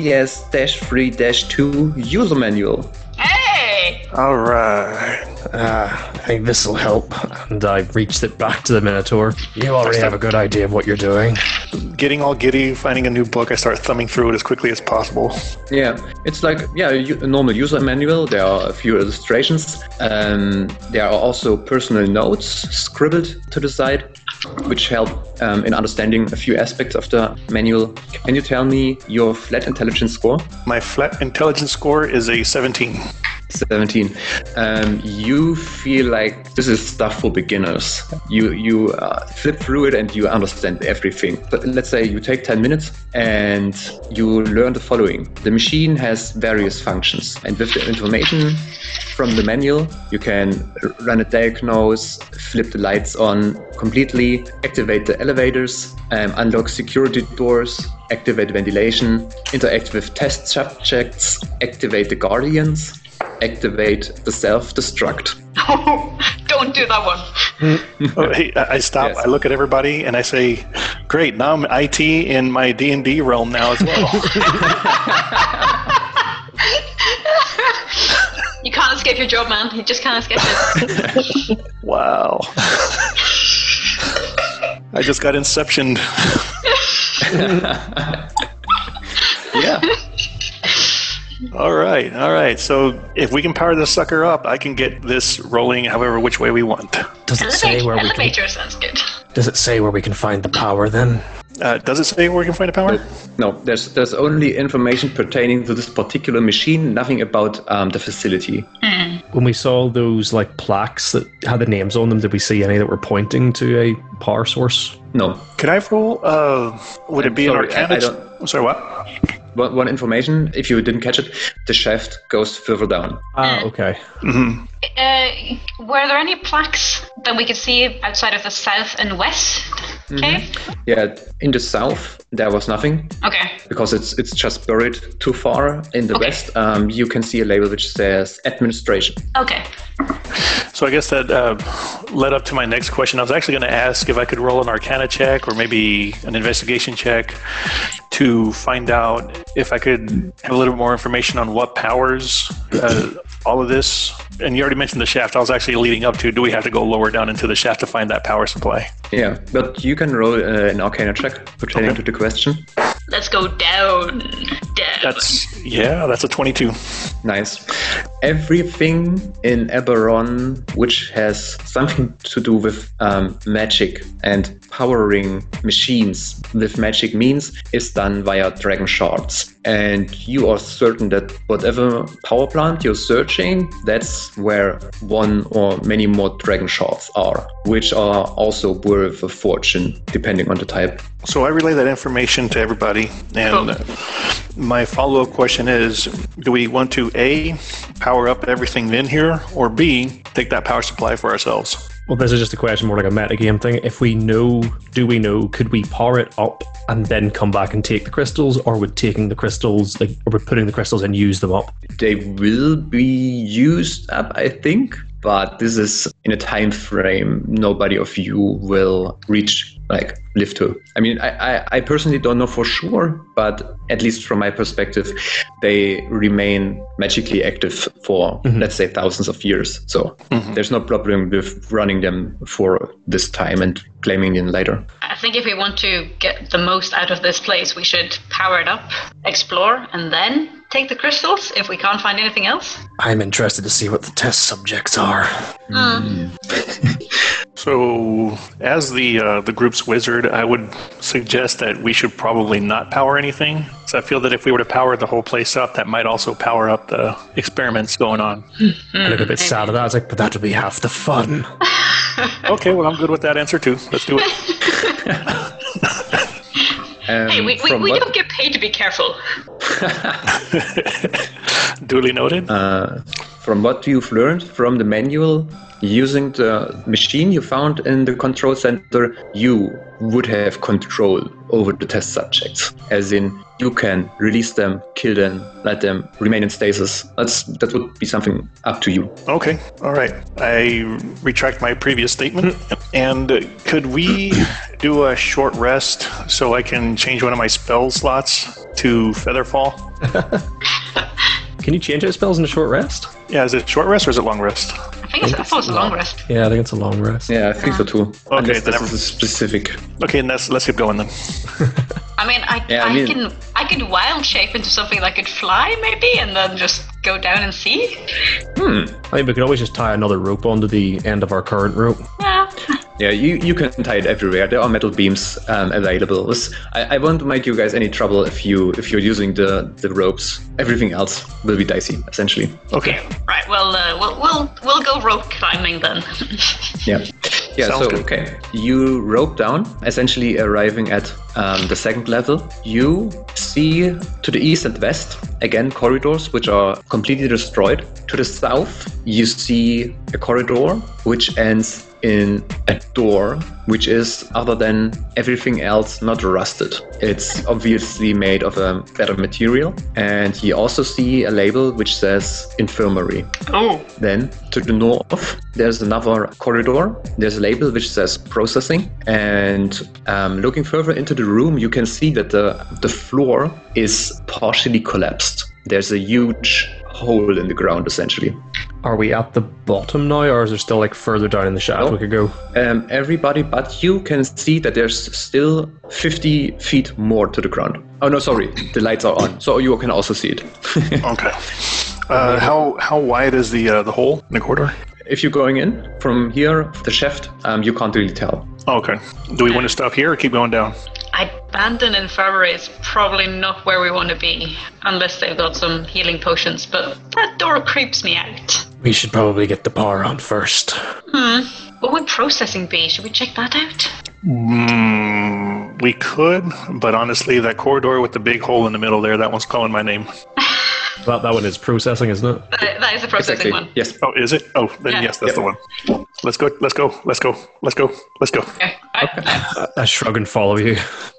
CS-3-2 User Manual. Hey! All right. I think this will help. And I reached it back to the Minotaur. You already have a good idea of what you're doing. Getting all giddy, finding a new book, I start thumbing through it as quickly as possible. Yeah, it's like a normal user manual. There are a few illustrations. There are also personal notes scribbled to the side, which help in understanding a few aspects of the manual. Can you tell me your flat intelligence score? My flat intelligence score is a 17. 17. You feel like this is stuff for beginners. You flip through it and you understand everything. But let's say you take 10 minutes and you learn the following. The machine has various functions, and with the information from the manual, you can run a diagnose, flip the lights on completely, activate the elevators, unlock security doors, activate ventilation, interact with test subjects, activate the guardians, activate the self-destruct. Oh, don't do that one. Oh, hey, I stop. Yes. I look at everybody and I say, "Great! Now I'm IT in my D&D realm now as well." You can't escape your job, man. You just can't escape it. Wow! I just got inceptioned. Yeah. All right. So if we can power this sucker up, I can get this rolling however which way we want. Does it say where we can? Elevator sounds good. Does it say where we can find the power then? Does it say where we can find the power? No, there's only information pertaining to this particular machine, nothing about the facility. When we saw those like plaques that had the names on them, did we see any that were pointing to a power source? No. Can I roll? Would it be an sorry, Arcana? I don't- I'm sorry, what? One information, if you didn't catch it, the shaft goes further down. Ah, okay. Mm-hmm. Were there any plaques that we could see outside of the south and west cave? Yeah, in the south there was nothing Okay. because it's just buried too far. In the Okay. west, you can see a label which says administration. Okay. So I guess that led up to my next question. I was actually going to ask if I could roll an Arcana check or maybe an investigation check to find out if I could have a little bit more information on what powers all of this. And you already mentioned the shaft. I was actually leading up to, do we have to go lower down into the shaft to find that power supply? Yeah, but you can roll an Arcana check pertaining to the question. Let's go down. That's a 22. Nice. Everything in Eberron which has something to do with magic and powering machines with magic means is done via dragon shards. And you are certain that whatever power plant you're searching, that's where one or many more dragon shards are, which are also worth a fortune depending on the type. So I relay that information to everybody. And my follow-up question is, do we want to A, power up everything in here, or B, take that power supply for ourselves? Well, this is just a question more like a metagame thing. If we know, could we power it up and then come back and take the crystals, or would taking the crystals, or would putting the crystals and use them up? They will be used up, I think, but this is in a time frame nobody of you will live to. I mean, I personally don't know for sure, but at least from my perspective, they remain magically active for, let's say, thousands of years. So there's no problem with running them for this time and claiming them later. I think if we want to get the most out of this place, we should power it up, explore, and then take the crystals if we can't find anything else. I'm interested to see what the test subjects are. So, as the group's wizard, I would suggest that we should probably not power anything. So I feel that if we were to power the whole place up, that might also power up the experiments going on. I look a bit sad at that. I was like, but that would be half the fun. Okay, well, I'm good with that answer too. Let's do it. Hey, we don't get paid to be careful. Duly noted. From what you've learned from the manual, using the machine you found in the control center, you would have control over the test subjects. As in, you can release them, kill them, let them remain in stasis. That would be something up to you. Okay, all right. I retract my previous statement. And could we do a short rest so I can change one of my spell slots to Featherfall? Can you change out spells in a short rest? Yeah, is it short rest or is it long rest? I thought it was a long rest. Yeah, I think it's a long rest. Yeah, I think so too. Okay, Unless then this is specific. Okay, let's keep going then. I mean, I could wild shape into something that could fly, maybe, and then just go down and see. I think we could always just tie another rope onto the end of our current rope. Yeah. Yeah, you can tie it everywhere. There are metal beams available. I won't make you guys any trouble if you're using the ropes. Everything else will be dicey, essentially. Okay. Right. Well, we'll go rope climbing then. Yeah. Sounds so good. okay, you rope down, essentially arriving at the second level. You see to the east and west again corridors which are completely destroyed. To the south, you see a corridor which ends in a door which is, other than everything else, not rusted. It's obviously made of a better material, and you also see a label which says infirmary. Oh. Then to the north, there's another corridor. There's a label which says processing, and looking further into the room, you can see that the floor is partially collapsed. There's a huge hole in the ground, essentially. Are we at the bottom now, or is there still like further down in the shaft we could go? Everybody but you can see that there's still 50 feet more to the ground. Oh no, sorry, the lights are on, so you can also see it. Okay. How wide is the hole in the corridor? If you're going in from here, the shaft, you can't really tell. Okay. Do we want to stop here or keep going down? Abandoned infirmary is probably not where we want to be, unless they've got some healing potions, but that door creeps me out. We should probably get the power on first. What would processing be? Should we check that out? We could, but honestly, that corridor with the big hole in the middle there, that one's calling my name. That one is processing, isn't it? That is the processing Exactly. one. Yes. Oh, is it? Oh, then Yeah. yes, that's the one. Let's go. Okay. I shrug and follow you.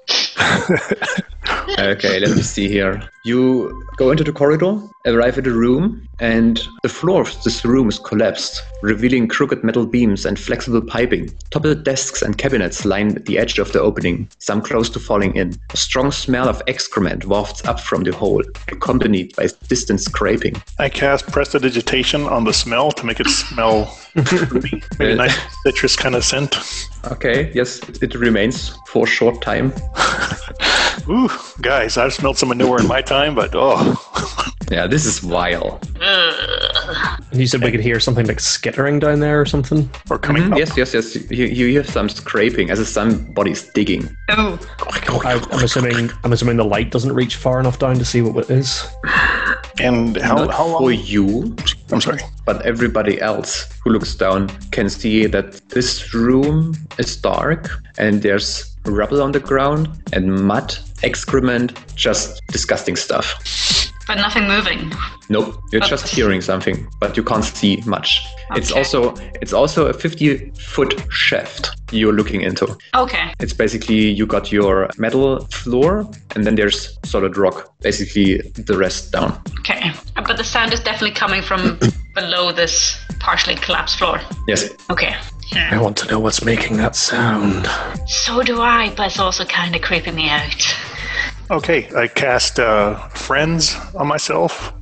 Okay, let me see here. You go into the corridor, arrive at a room, and the floor of this room is collapsed, revealing crooked metal beams and flexible piping. Toppled desks and cabinets line the edge of the opening, some close to falling in. A strong smell of excrement wafts up from the hole, accompanied by distant scraping. I cast prestidigitation on the smell to make it smell fruity. Maybe a nice citrus kind of scent. Okay, yes, it remains for a short time. Ooh, guys, I've smelled some manure in my time, but Yeah, this is vile. And you said we could hear something like skittering down there or something? or coming up. Yes. You hear some scraping as if somebody's digging. Oh. I'm assuming the light doesn't reach far enough down to see what it is. And Not how for long? you, I'm sorry. but everybody else who looks down can see that this room is dark and there's rubble on the ground and mud, excrement, just disgusting stuff. But nothing moving. Nope, you're just hearing something, but you can't see much. It's Okay. also a 50-foot shaft you're looking into. Okay. It's basically you got your metal floor and then there's solid rock, basically the rest down. Okay. But the sound is definitely coming from below this partially collapsed floor. Yes. Okay. I want to know what's making that sound. So do I, but it's also kind of creeping me out. Okay, I cast friends on myself.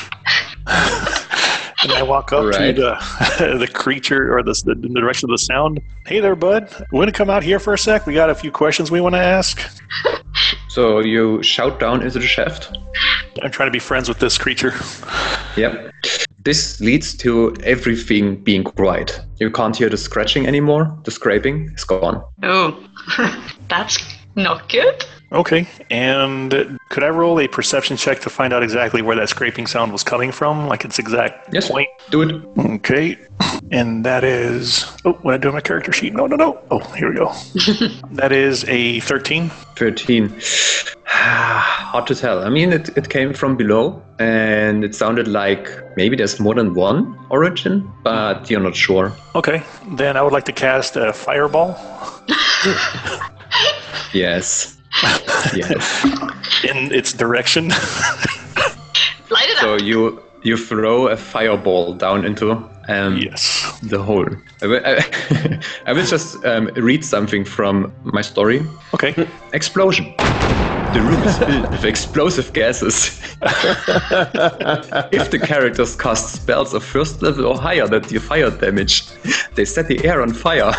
And I walk up Right. to the creature or the direction of the sound. Hey there, bud. Want to come out here for a sec? We got a few questions we want to ask. So you shout down into the shaft. I'm trying to be friends with this creature. Yep. this leads to everything being quiet. You can't hear the scratching anymore. The scraping is gone. Oh, that's not good. Okay, and could I roll a perception check to find out exactly where that scraping sound was coming from, like its exact point? Do it. Okay, and that is... Oh, what did I do on my character sheet? No. Oh, here we go. That is a 13. 13. Hard to tell. I mean, it came from below, and it sounded like maybe there's more than one origin, but you're not sure. Okay, then I would like to cast a fireball. Yes. Yes. In its direction. Light it So up. you throw a fireball down into Yes. the hole. I will just read something from my story. Okay. Explosion. The room is filled with explosive gases. If the characters cast spells of first level or higher that deal fire damage, they set the air on fire.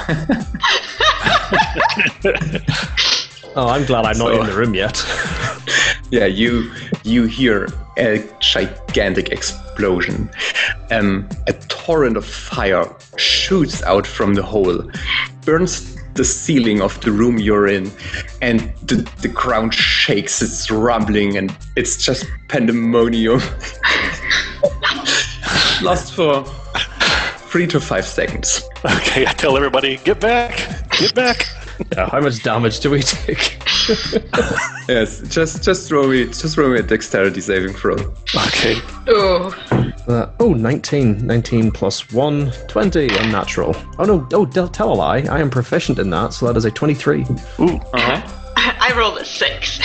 Oh, I'm glad I'm not So- in the room yet. Yeah, you hear a gigantic explosion. A torrent of fire shoots out from the hole, burns the ceiling of the room you're in, and the ground shakes, it's rumbling, and it's just pandemonium. Lasts for 3 to 5 seconds. Okay, I tell everybody, get back. Yeah, how much damage do we take? Yes, just throw me a dexterity saving throw. Okay. Oh, 19. 19 plus 1, 20, unnatural. Oh no, tell a lie. I am proficient in that, so that is a 23. Ooh. I rolled a 6.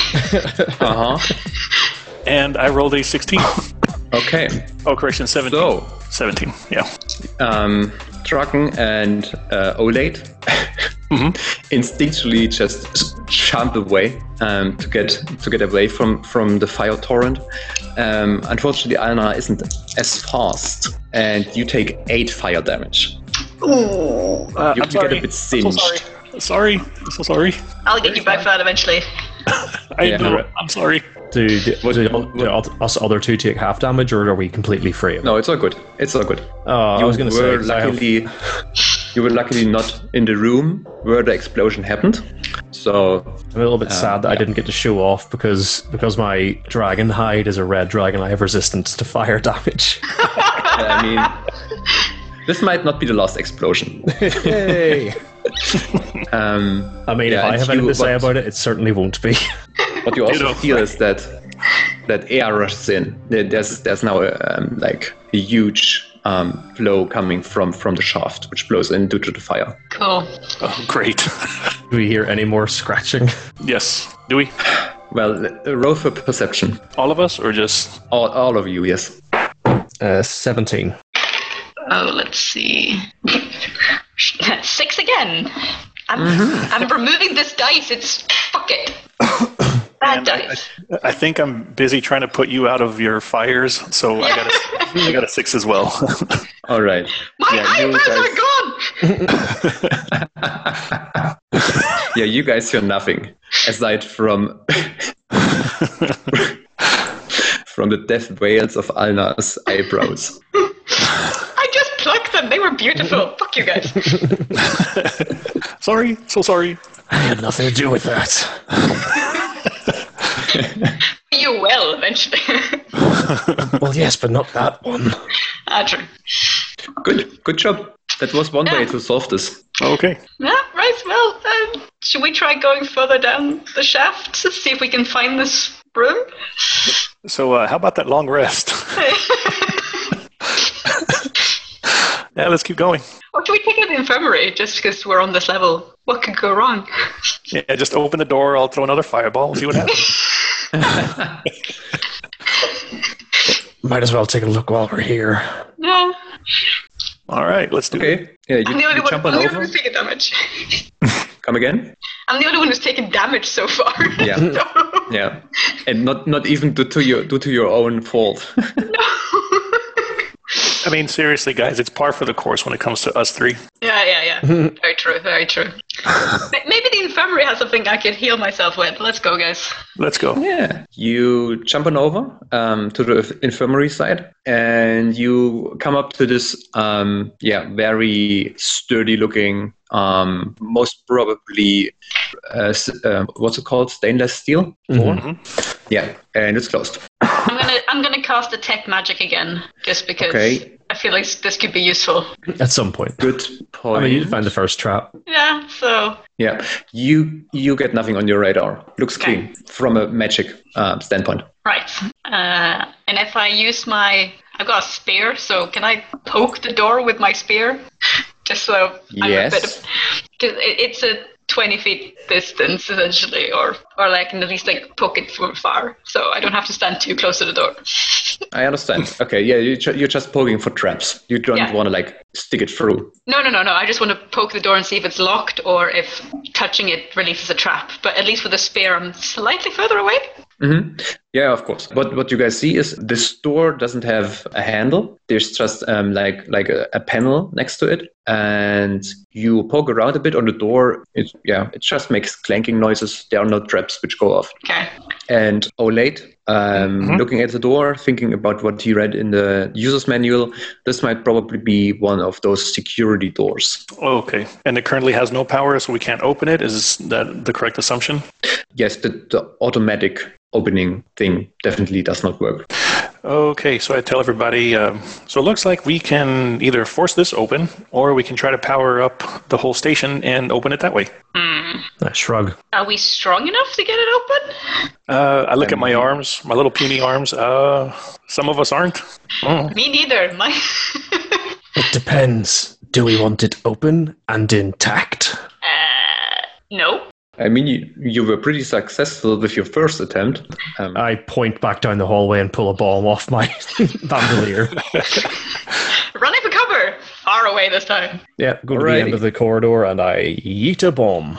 And I rolled a 16. Okay. Oh, correction, 17. So, 17, yeah. Draken and Olate instinctually just jump away to get away from the fire torrent. Unfortunately, Alna isn't as fast, and you take 8 fire damage. Ooh. You I'm get sorry. a bit singed. I'm so sorry. I'll get you back for that eventually. I know. I'm sorry. Do us other two take half damage, or are we completely free of it? No, it's all good. It's all good. Oh, I was going to say, 'cause I have- You were luckily not in the room where the explosion happened. So I'm a little bit sad that I didn't get to show off because my dragon hide is a red dragon. I have resistance to fire damage. I mean, this might not be the last explosion. Yay! I mean, if I have anything to say about it, it certainly won't be. What you also Ditto. feel is that air rushes in. There's now a huge flow coming from the shaft, which blows in due to the fire. Cool. Oh, great. Do we hear any more scratching? Yes. Do we? Well, roll for perception. All of us, or just... All of you, yes. 17. Oh, let's see. 6 again. I'm removing this dice. It's fuck it. Bad dice. I think I'm busy trying to put you out of your fires, so I got a 6 as well. All right. My you eyebrows are gone. Yeah, you guys hear nothing aside from the death wails of Alna's eyebrows. I just plucked them. They were beautiful. Fuck you guys. Sorry. So sorry. I had nothing to do with that. You will eventually. Well, yes, but not that one. True. Good job. That was one way to solve this. Okay. Yeah, right. Well, should we try going further down the shaft to see if we can find this room? So how about that long rest? Yeah, let's keep going. Or should we take it to the infirmary just because we're on this level? What could go wrong? Yeah, just open the door. I'll throw another fireball and see what happens. Might as well take a look while we're here. Yeah. All right, let's do it. Okay. Yeah, I'm the only you one, jump on over. who's taking damage. Come again? I'm the only one who's taken damage so far. Yeah. Yeah. And not even due to your own fault. I mean, seriously, guys, it's par for the course when it comes to us three. Yeah. Very true. Maybe the infirmary has something I could heal myself with. Let's go, guys. Let's go. Yeah. You jump on over to the infirmary side, and you come up to this, very sturdy-looking, most probably, what's it called? Stainless steel door. Mm-hmm. Yeah, and it's closed. I'm gonna cast detect magic again, just because Okay. I feel like this could be useful. At some point. Good point. I mean, you'd find the first trap. Yeah, so Yeah, you get nothing on your radar. Looks Okay. clean from a magic standpoint. right. And if I use I've got a spear, so can I poke the door with my spear? Just so I'm a bit Yes. because it's a 20 feet distance essentially, or I can at least like poke it from far, so I don't have to stand too close to the door. I understand. Okay, yeah, you're just poking for traps. You don't Yeah. want to stick it through. No. I just want to poke the door and see if it's locked or if touching it releases a trap. But at least with a spear, I'm slightly further away. Mm-hmm. Yeah, of course. But what you guys see is this door doesn't have a handle. There's just like a panel next to it, and you poke around a bit on the door. It just makes clanking noises. There are no traps which go off. Okay. And Olate, looking at the door, thinking about what he read in the user's manual, this might probably be one of those security doors. Okay. And it currently has no power, so we can't open it. Is that the correct assumption? Yes, the automatic opening thing definitely does not work. Okay, so I tell everybody, so it looks like we can either force this open, or we can try to power up the whole station and open it that way. Shrug. Are we strong enough to get it open? I look at my arms, my little puny arms. Some of us aren't. Oh. Me neither. It depends. Do we want it open and intact? No. I mean, you were pretty successful with your first attempt. I point back down the hallway and pull a bomb off my bandolier. Running for cover. Far away this time. Yeah, go to the Alrighty. end of the corridor and I yeet a bomb.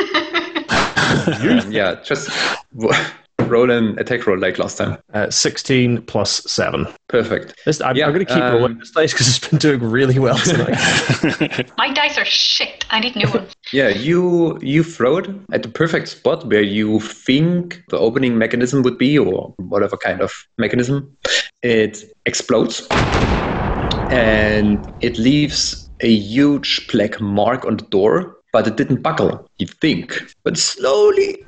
Yeah, just roll an attack roll like last time. 16 plus 7. Perfect. I'm Yeah, going to keep rolling this dice because it's been doing really well tonight. My dice are shit. I need new ones. Yeah, you throw it at the perfect spot where you think the opening mechanism would be, or whatever kind of mechanism. It explodes, and it leaves a huge black mark on the door, but it didn't buckle, you think. But slowly...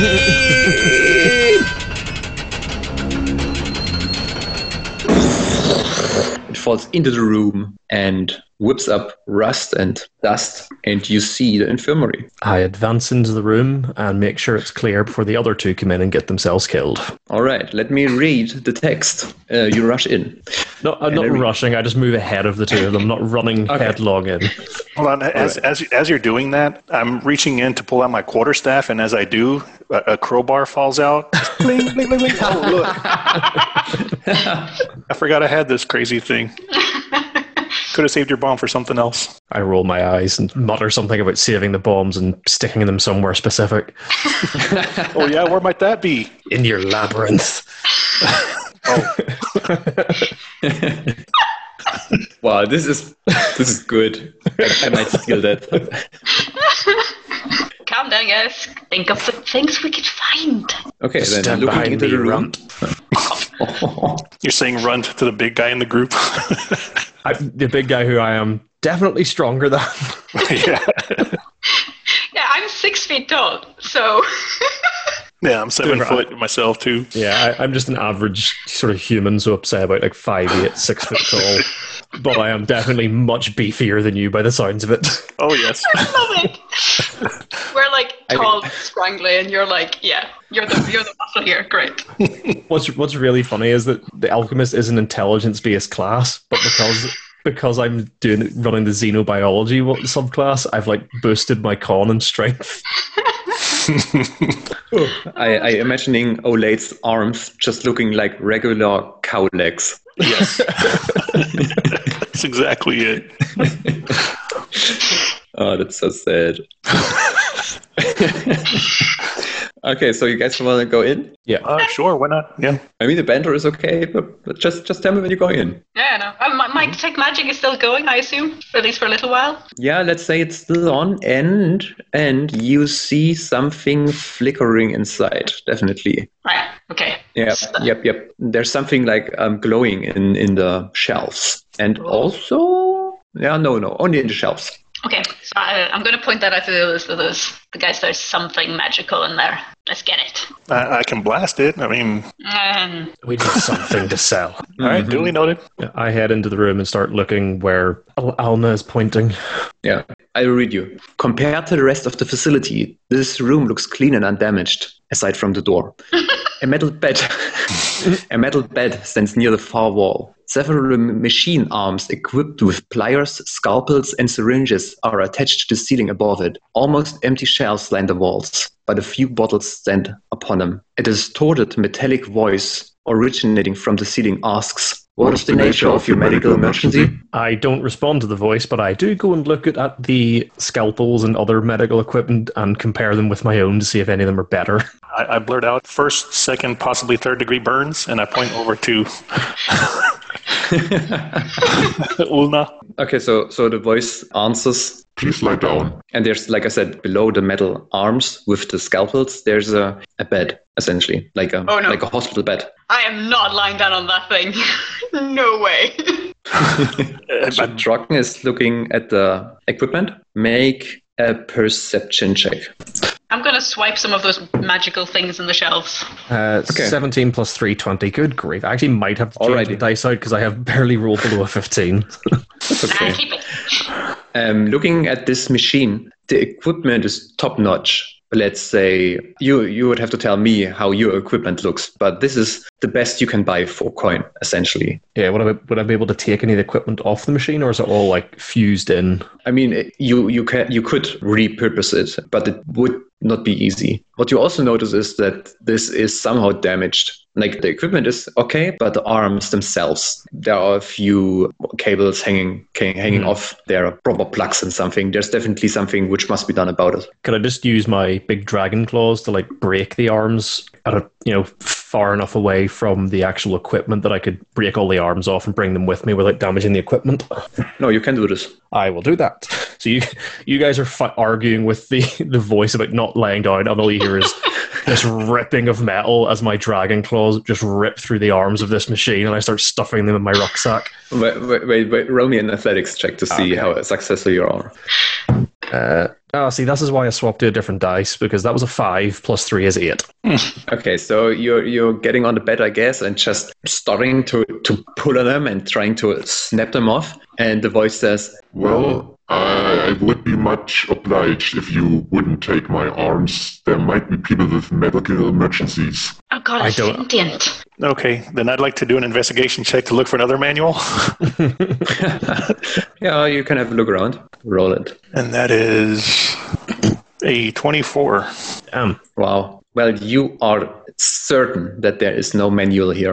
It falls into the room and whips up rust and dust, and you see the infirmary. I advance into the room and make sure it's clear before the other two come in and get themselves killed. All right, let me read the text. You rush in. No, I'm not rushing. I just move ahead of the two of them, not running headlong in. Hold on. As you're doing that, I'm reaching in to pull out my quarterstaff, and as I do, a crowbar falls out. Bling, bling, bling, bling. Oh, look. I forgot I had this crazy thing. Could have saved your bomb for something else. I roll my eyes and mutter something about saving the bombs and sticking them somewhere specific. Oh, yeah? Where might that be? In your labyrinth. Oh. Wow, this is good. I might steal that. Calm down, guys. Think of the things we could find. Okay, then Stand looking behind into me, the room. runt. You're saying run to the big guy in the group? The big guy who I am definitely stronger than. Yeah. Yeah, I'm 6 feet tall, so Yeah, I'm 7 foot myself, too. Yeah, I'm just an average sort of human, so say about like 5'8", 6 foot tall. But I am definitely much beefier than you by the sounds of it. Oh, yes. I love it. We're like tall, scrangly, and you're like, yeah, you're the muscle here. Great. What's really funny is that the alchemist is an intelligence-based class, but because I'm running the xenobiology subclass, I've like boosted my con and strength. I imagining Olate's arms just looking like regular cow legs. Yes. That's exactly it. Oh, that's so sad. Okay, so you guys want to go in? Sure, why not? Yeah. I mean, the banter is okay, but just tell me when you're going in. Yeah, no. My detect magic is still going, I assume, at least for a little while. Yeah, let's say it's still on, and you see something flickering inside. Definitely. Right. Okay. Yeah. Yep. There's something like glowing in the shelves, and also, no, only in the shelves. Okay, so I'm going to point that out to the others. The guys, there's something magical in there. Let's get it. I can blast it. I mean, We need something to sell. all right, duly noted. Yeah, I head into the room and start looking where Alma is pointing. Yeah, I will read you. Compared to the rest of the facility, this room looks clean and undamaged, aside from the door. A metal bed stands near the far wall. Several machine arms equipped with pliers, scalpels, and syringes are attached to the ceiling above it. Almost empty shelves line the walls, but a few bottles stand upon them. A distorted metallic voice originating from the ceiling asks, "What is the nature of your medical emergency?" I don't respond to the voice, but I do go and look at the scalpels and other medical equipment and compare them with my own to see if any of them are better. I blurt out first, second, possibly third degree burns, and I point over to Ulna. Okay, so the voice answers, Please lie down. and there's, like I said, below the metal arms with the scalpels, there's a bed, essentially, like a hospital bed. I am not lying down on that thing. No way. So Drogon is looking at the equipment. Make a perception check. I'm going to swipe some of those magical things in the shelves. 17 plus 3, 20. Good grief. I actually might have to change Alrighty. the dice out because I have barely rolled below a 15. That's okay. Keep it. Looking at this machine, the equipment is top-notch. Let's say you would have to tell me how your equipment looks, but this is the best you can buy for coin, essentially. Yeah, would I be able to take any of the equipment off the machine, or is it all like fused in? I mean, you could repurpose it, but it would not be easy. What you also notice is that this is somehow damaged. Like the equipment is okay, but the arms themselves, there are a few cables hanging off. There are proper plugs and something. There's definitely something which must be done about it. Could I just use my big dragon claws to like break the arms at a far enough away from the actual equipment that I could break all the arms off and bring them with me without damaging the equipment? No, you can do this. I will do that. So you guys are arguing with the voice about not laying down, and all you hear is this ripping of metal as my dragon claws just rip through the arms of this machine, and I start stuffing them in my rucksack. Wait. Roll me an athletics check to see how successful you are. See, this is why I swapped to a different dice, because that was a 5 plus 3 is 8. Okay, so you're getting on the bed, I guess, and just starting to pull on them and trying to snap them off. And the voice says, Well, I would be much obliged if you wouldn't take my arms. There might be people with medical emergencies. Oh god, it's sentient. Okay, then I'd like to do an investigation check to look for another manual. yeah, you can have a look around. Roll it. And that is a 24. Wow. Well, you are certain that there is no manual here.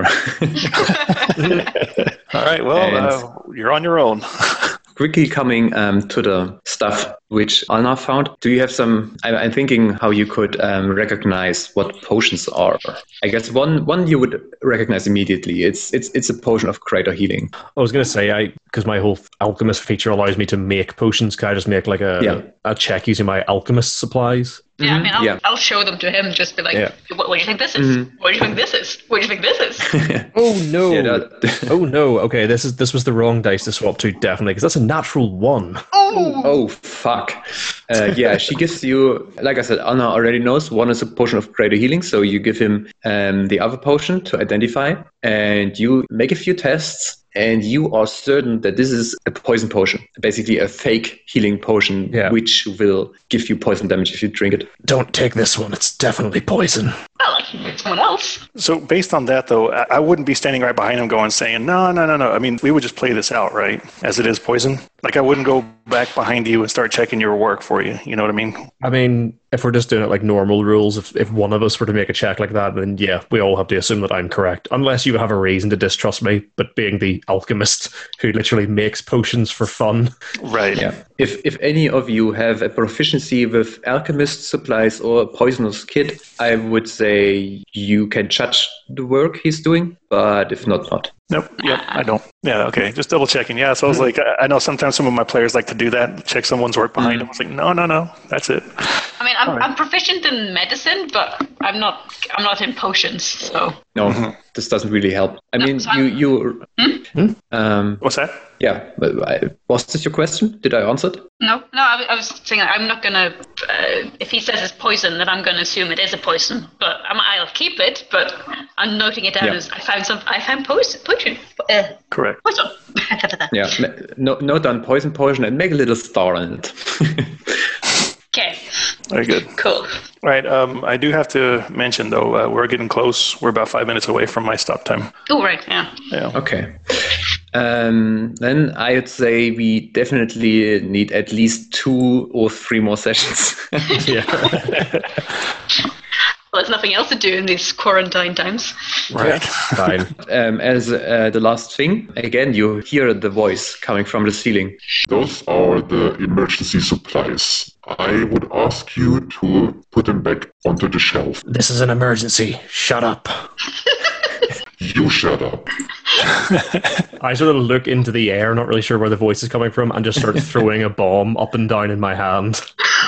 All right, well, you're on your own. Quickly coming to the stuff which Alna found. Do you have some? I'm thinking how you could recognize what potions are. I guess one you would recognize immediately. It's a potion of greater healing. I was going to say, because my whole alchemist feature allows me to make potions, can I just make like a check using my alchemist supplies? Yeah, I mean, I'll show them to him. Just be like, what do you think this is? What do you think this is? What do you think this is? Oh no! Oh no! Okay, this was the wrong dice to swap to, definitely, because that's a natural 1. Oh fuck! Yeah, she gives you, like I said, Anna already knows. One is a potion of greater healing, so you give him the other potion to identify, and you make a few tests. And you are certain that this is a poison potion, basically a fake healing potion, which will give you poison damage if you drink it. Don't take this one. It's definitely poison. Well, I can get someone else. So based on that, though, I wouldn't be standing right behind him saying, no. I mean, we would just play this out, right? As it is poison. Like, I wouldn't go back behind you and start checking your work for you. You know what I mean? I mean, if we're just doing it like normal rules, if one of us were to make a check like that, then yeah, we all have to assume that I'm correct. Unless you have a reason to distrust me, but being the alchemist who literally makes potions for fun. Right. Yeah. if any of you have a proficiency with alchemist supplies or a poisonous kit, I would say you can judge the work he's doing, but if not. Nope. Yep. I don't. Yeah. Okay. Just double checking. Yeah. So I was like, I know sometimes some of my players like to do that, check someone's work behind them. I was like, no. That's it. I mean, I'm proficient in medicine, but I'm not in potions. So No, this doesn't really help. I mean, so you. What's that? Yeah. Was this your question? Did I answer it? no. I was saying I'm not gonna. If he says it's poison, then I'm gonna assume it is a poison. But I'll keep it. But I'm noting it down as I found poison. Correct. Poison. Yeah. Note down poison potion and make a little star on it. Okay. Very good. Cool. All right. I do have to mention though, we're getting close. We're about 5 minutes away from my stop time. Oh, right. Yeah. Yeah. Okay. Then I would say we definitely need at least 2 or 3 more sessions. Well, there's nothing else to do in these quarantine times. Right. Fine. As the last thing, again, you hear the voice coming from the ceiling. Those are the emergency supplies. I would ask you to put them back onto the shelf. This is an emergency. Shut up. You shut up. I sort of look into the air, not really sure where the voice is coming from, and just start throwing a bomb up and down in my hand.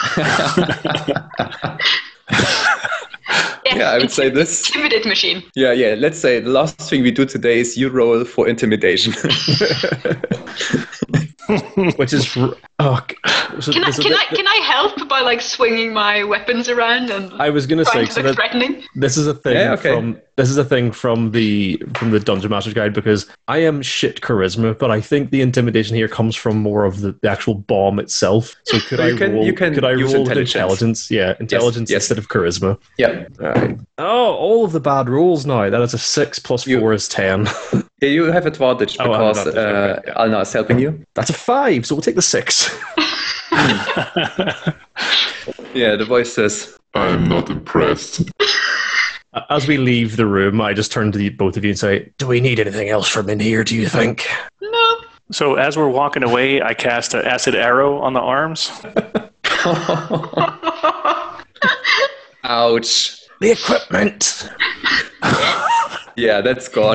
Yeah, I would say this. Intimidate machine. Yeah. Let's say the last thing we do today is you roll for intimidation. Which is Can I help by like swinging my weapons around and I was going to say trying to look threatening? this is a thing from the Dungeon Master's Guide, because I am shit charisma, but I think the intimidation here comes from more of the actual bomb itself. So could I roll intelligence? Yeah, intelligence Yes. instead of charisma. Yeah. Right. Oh, all of the bad rolls now. That is a 6 plus 4 is 10. Yeah, you have advantage Oh, I have because advantage, okay. Alna is helping you. That's a 5, so we'll take the 6. Yeah, the voice says, I'm not impressed. As we leave the room, I just turn to both of you and say, do we need anything else from in here, do you think? No. So as we're walking away, I cast an acid arrow on the arms. ouch. The equipment! Yeah, that's gone.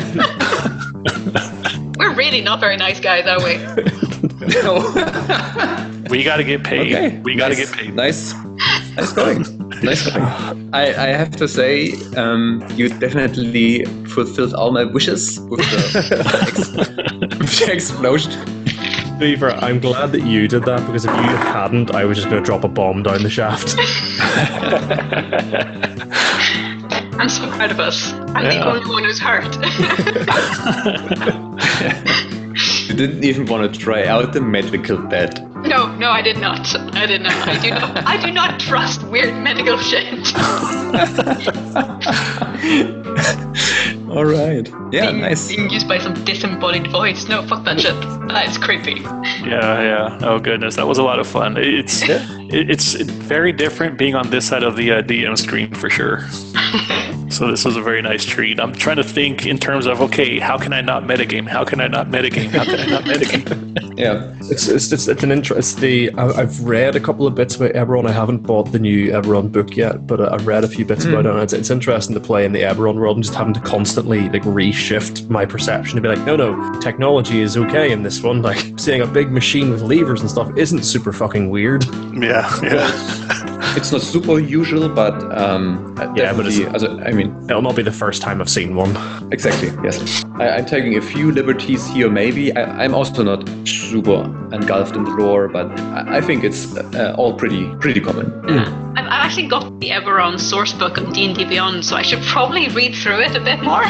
We're really not very nice guys, are we? No. We got to get paid. Okay. We got to get paid. Nice going. Nice going. I have to say, you definitely fulfilled all my wishes with the explosion. Beaver, I'm glad that you did that, because if you hadn't, I was just going to drop a bomb down the shaft. I'm so proud of us. I'm the only one who's hurt. You didn't even want to try out the medical bed. No, I did not. I do not trust weird medical shit. All right. Yeah, nice. Being used by some disembodied voice. No, fuck that shit. That's creepy. Yeah. Oh goodness, that was a lot of fun. It's very different being on this side of the DM screen for sure. So this was a very nice treat. I'm trying to think in terms of, okay, how can I not metagame? Yeah. It's an interesting. I've read a couple of bits about Eberron. I haven't bought the new Eberron book yet, but I've read a few bits about it. And it's interesting to play in the Eberron world and just having to constantly like reshift my perception to be like, no, technology is okay in this one. Like seeing a big machine with levers and stuff isn't super fucking weird. Yeah. It's not super usual, but it'll not be the first time I've seen one. Exactly. Yes, I'm taking a few liberties here. Maybe I'm also not super engulfed in the lore, but I think it's all pretty common. I've actually got the Eberron source book of D&D Beyond, so I should probably read through it a bit more.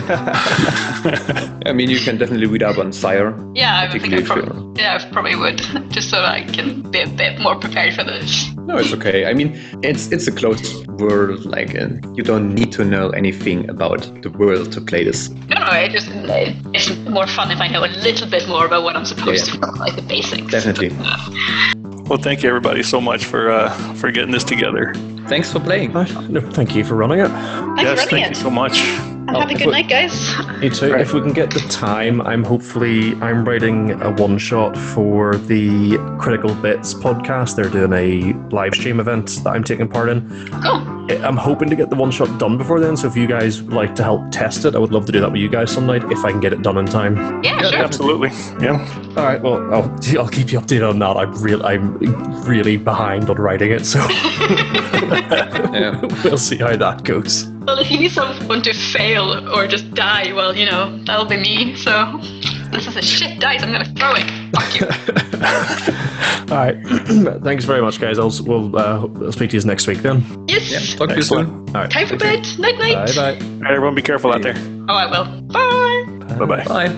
I mean, you can definitely read up on Sire. Yeah, I think I probably would, just so that I can be a bit more prepared for this. No, it's okay. I mean, it's a closed world, like, and you don't need to know anything about the world to play this. No, it's more fun if I know a little bit more about what I'm supposed to know, like the basics. Definitely. Well, thank you everybody so much for getting this together. Thanks for playing. No, thank you for running it. Thank you so much. have a good night, guys. You too. Right. If we can get the time, I'm writing a one shot for the Critical Bits podcast. They're doing a live stream event that I'm taking part in. Cool. I'm hoping to get the one shot done before then. So if you guys would like to help test it, I would love to do that with you guys some night if I can get it done in time. Yeah, sure. Absolutely. Yeah. All right. Well, I'll keep you updated on that. I'm really behind on writing it, so Yeah. we'll see how that goes. Well, if you need someone to fail or just die, well, that'll be me. So this is a shit dice. I'm gonna throw it. Fuck you. All right. Thanks very much, guys. I'll speak to you next week then. Yes. Yeah. Talk to you soon. All right. Time for bed. Night, night. Bye bye. All right, everyone, be careful out there. Oh, I will. Bye. Bye-bye. Bye.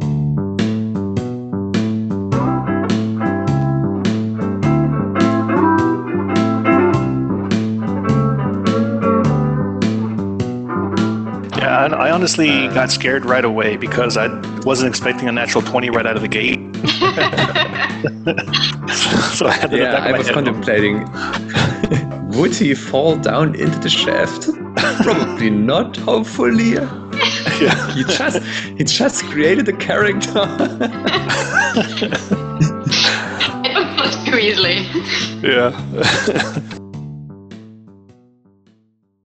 Yeah, I honestly got scared right away because I wasn't expecting a natural 20 right out of the gate. So I had to Yeah, I was contemplating. Would he fall down into the shaft? Probably not. Hopefully. Yeah. He just created a character. It went too easily. Yeah.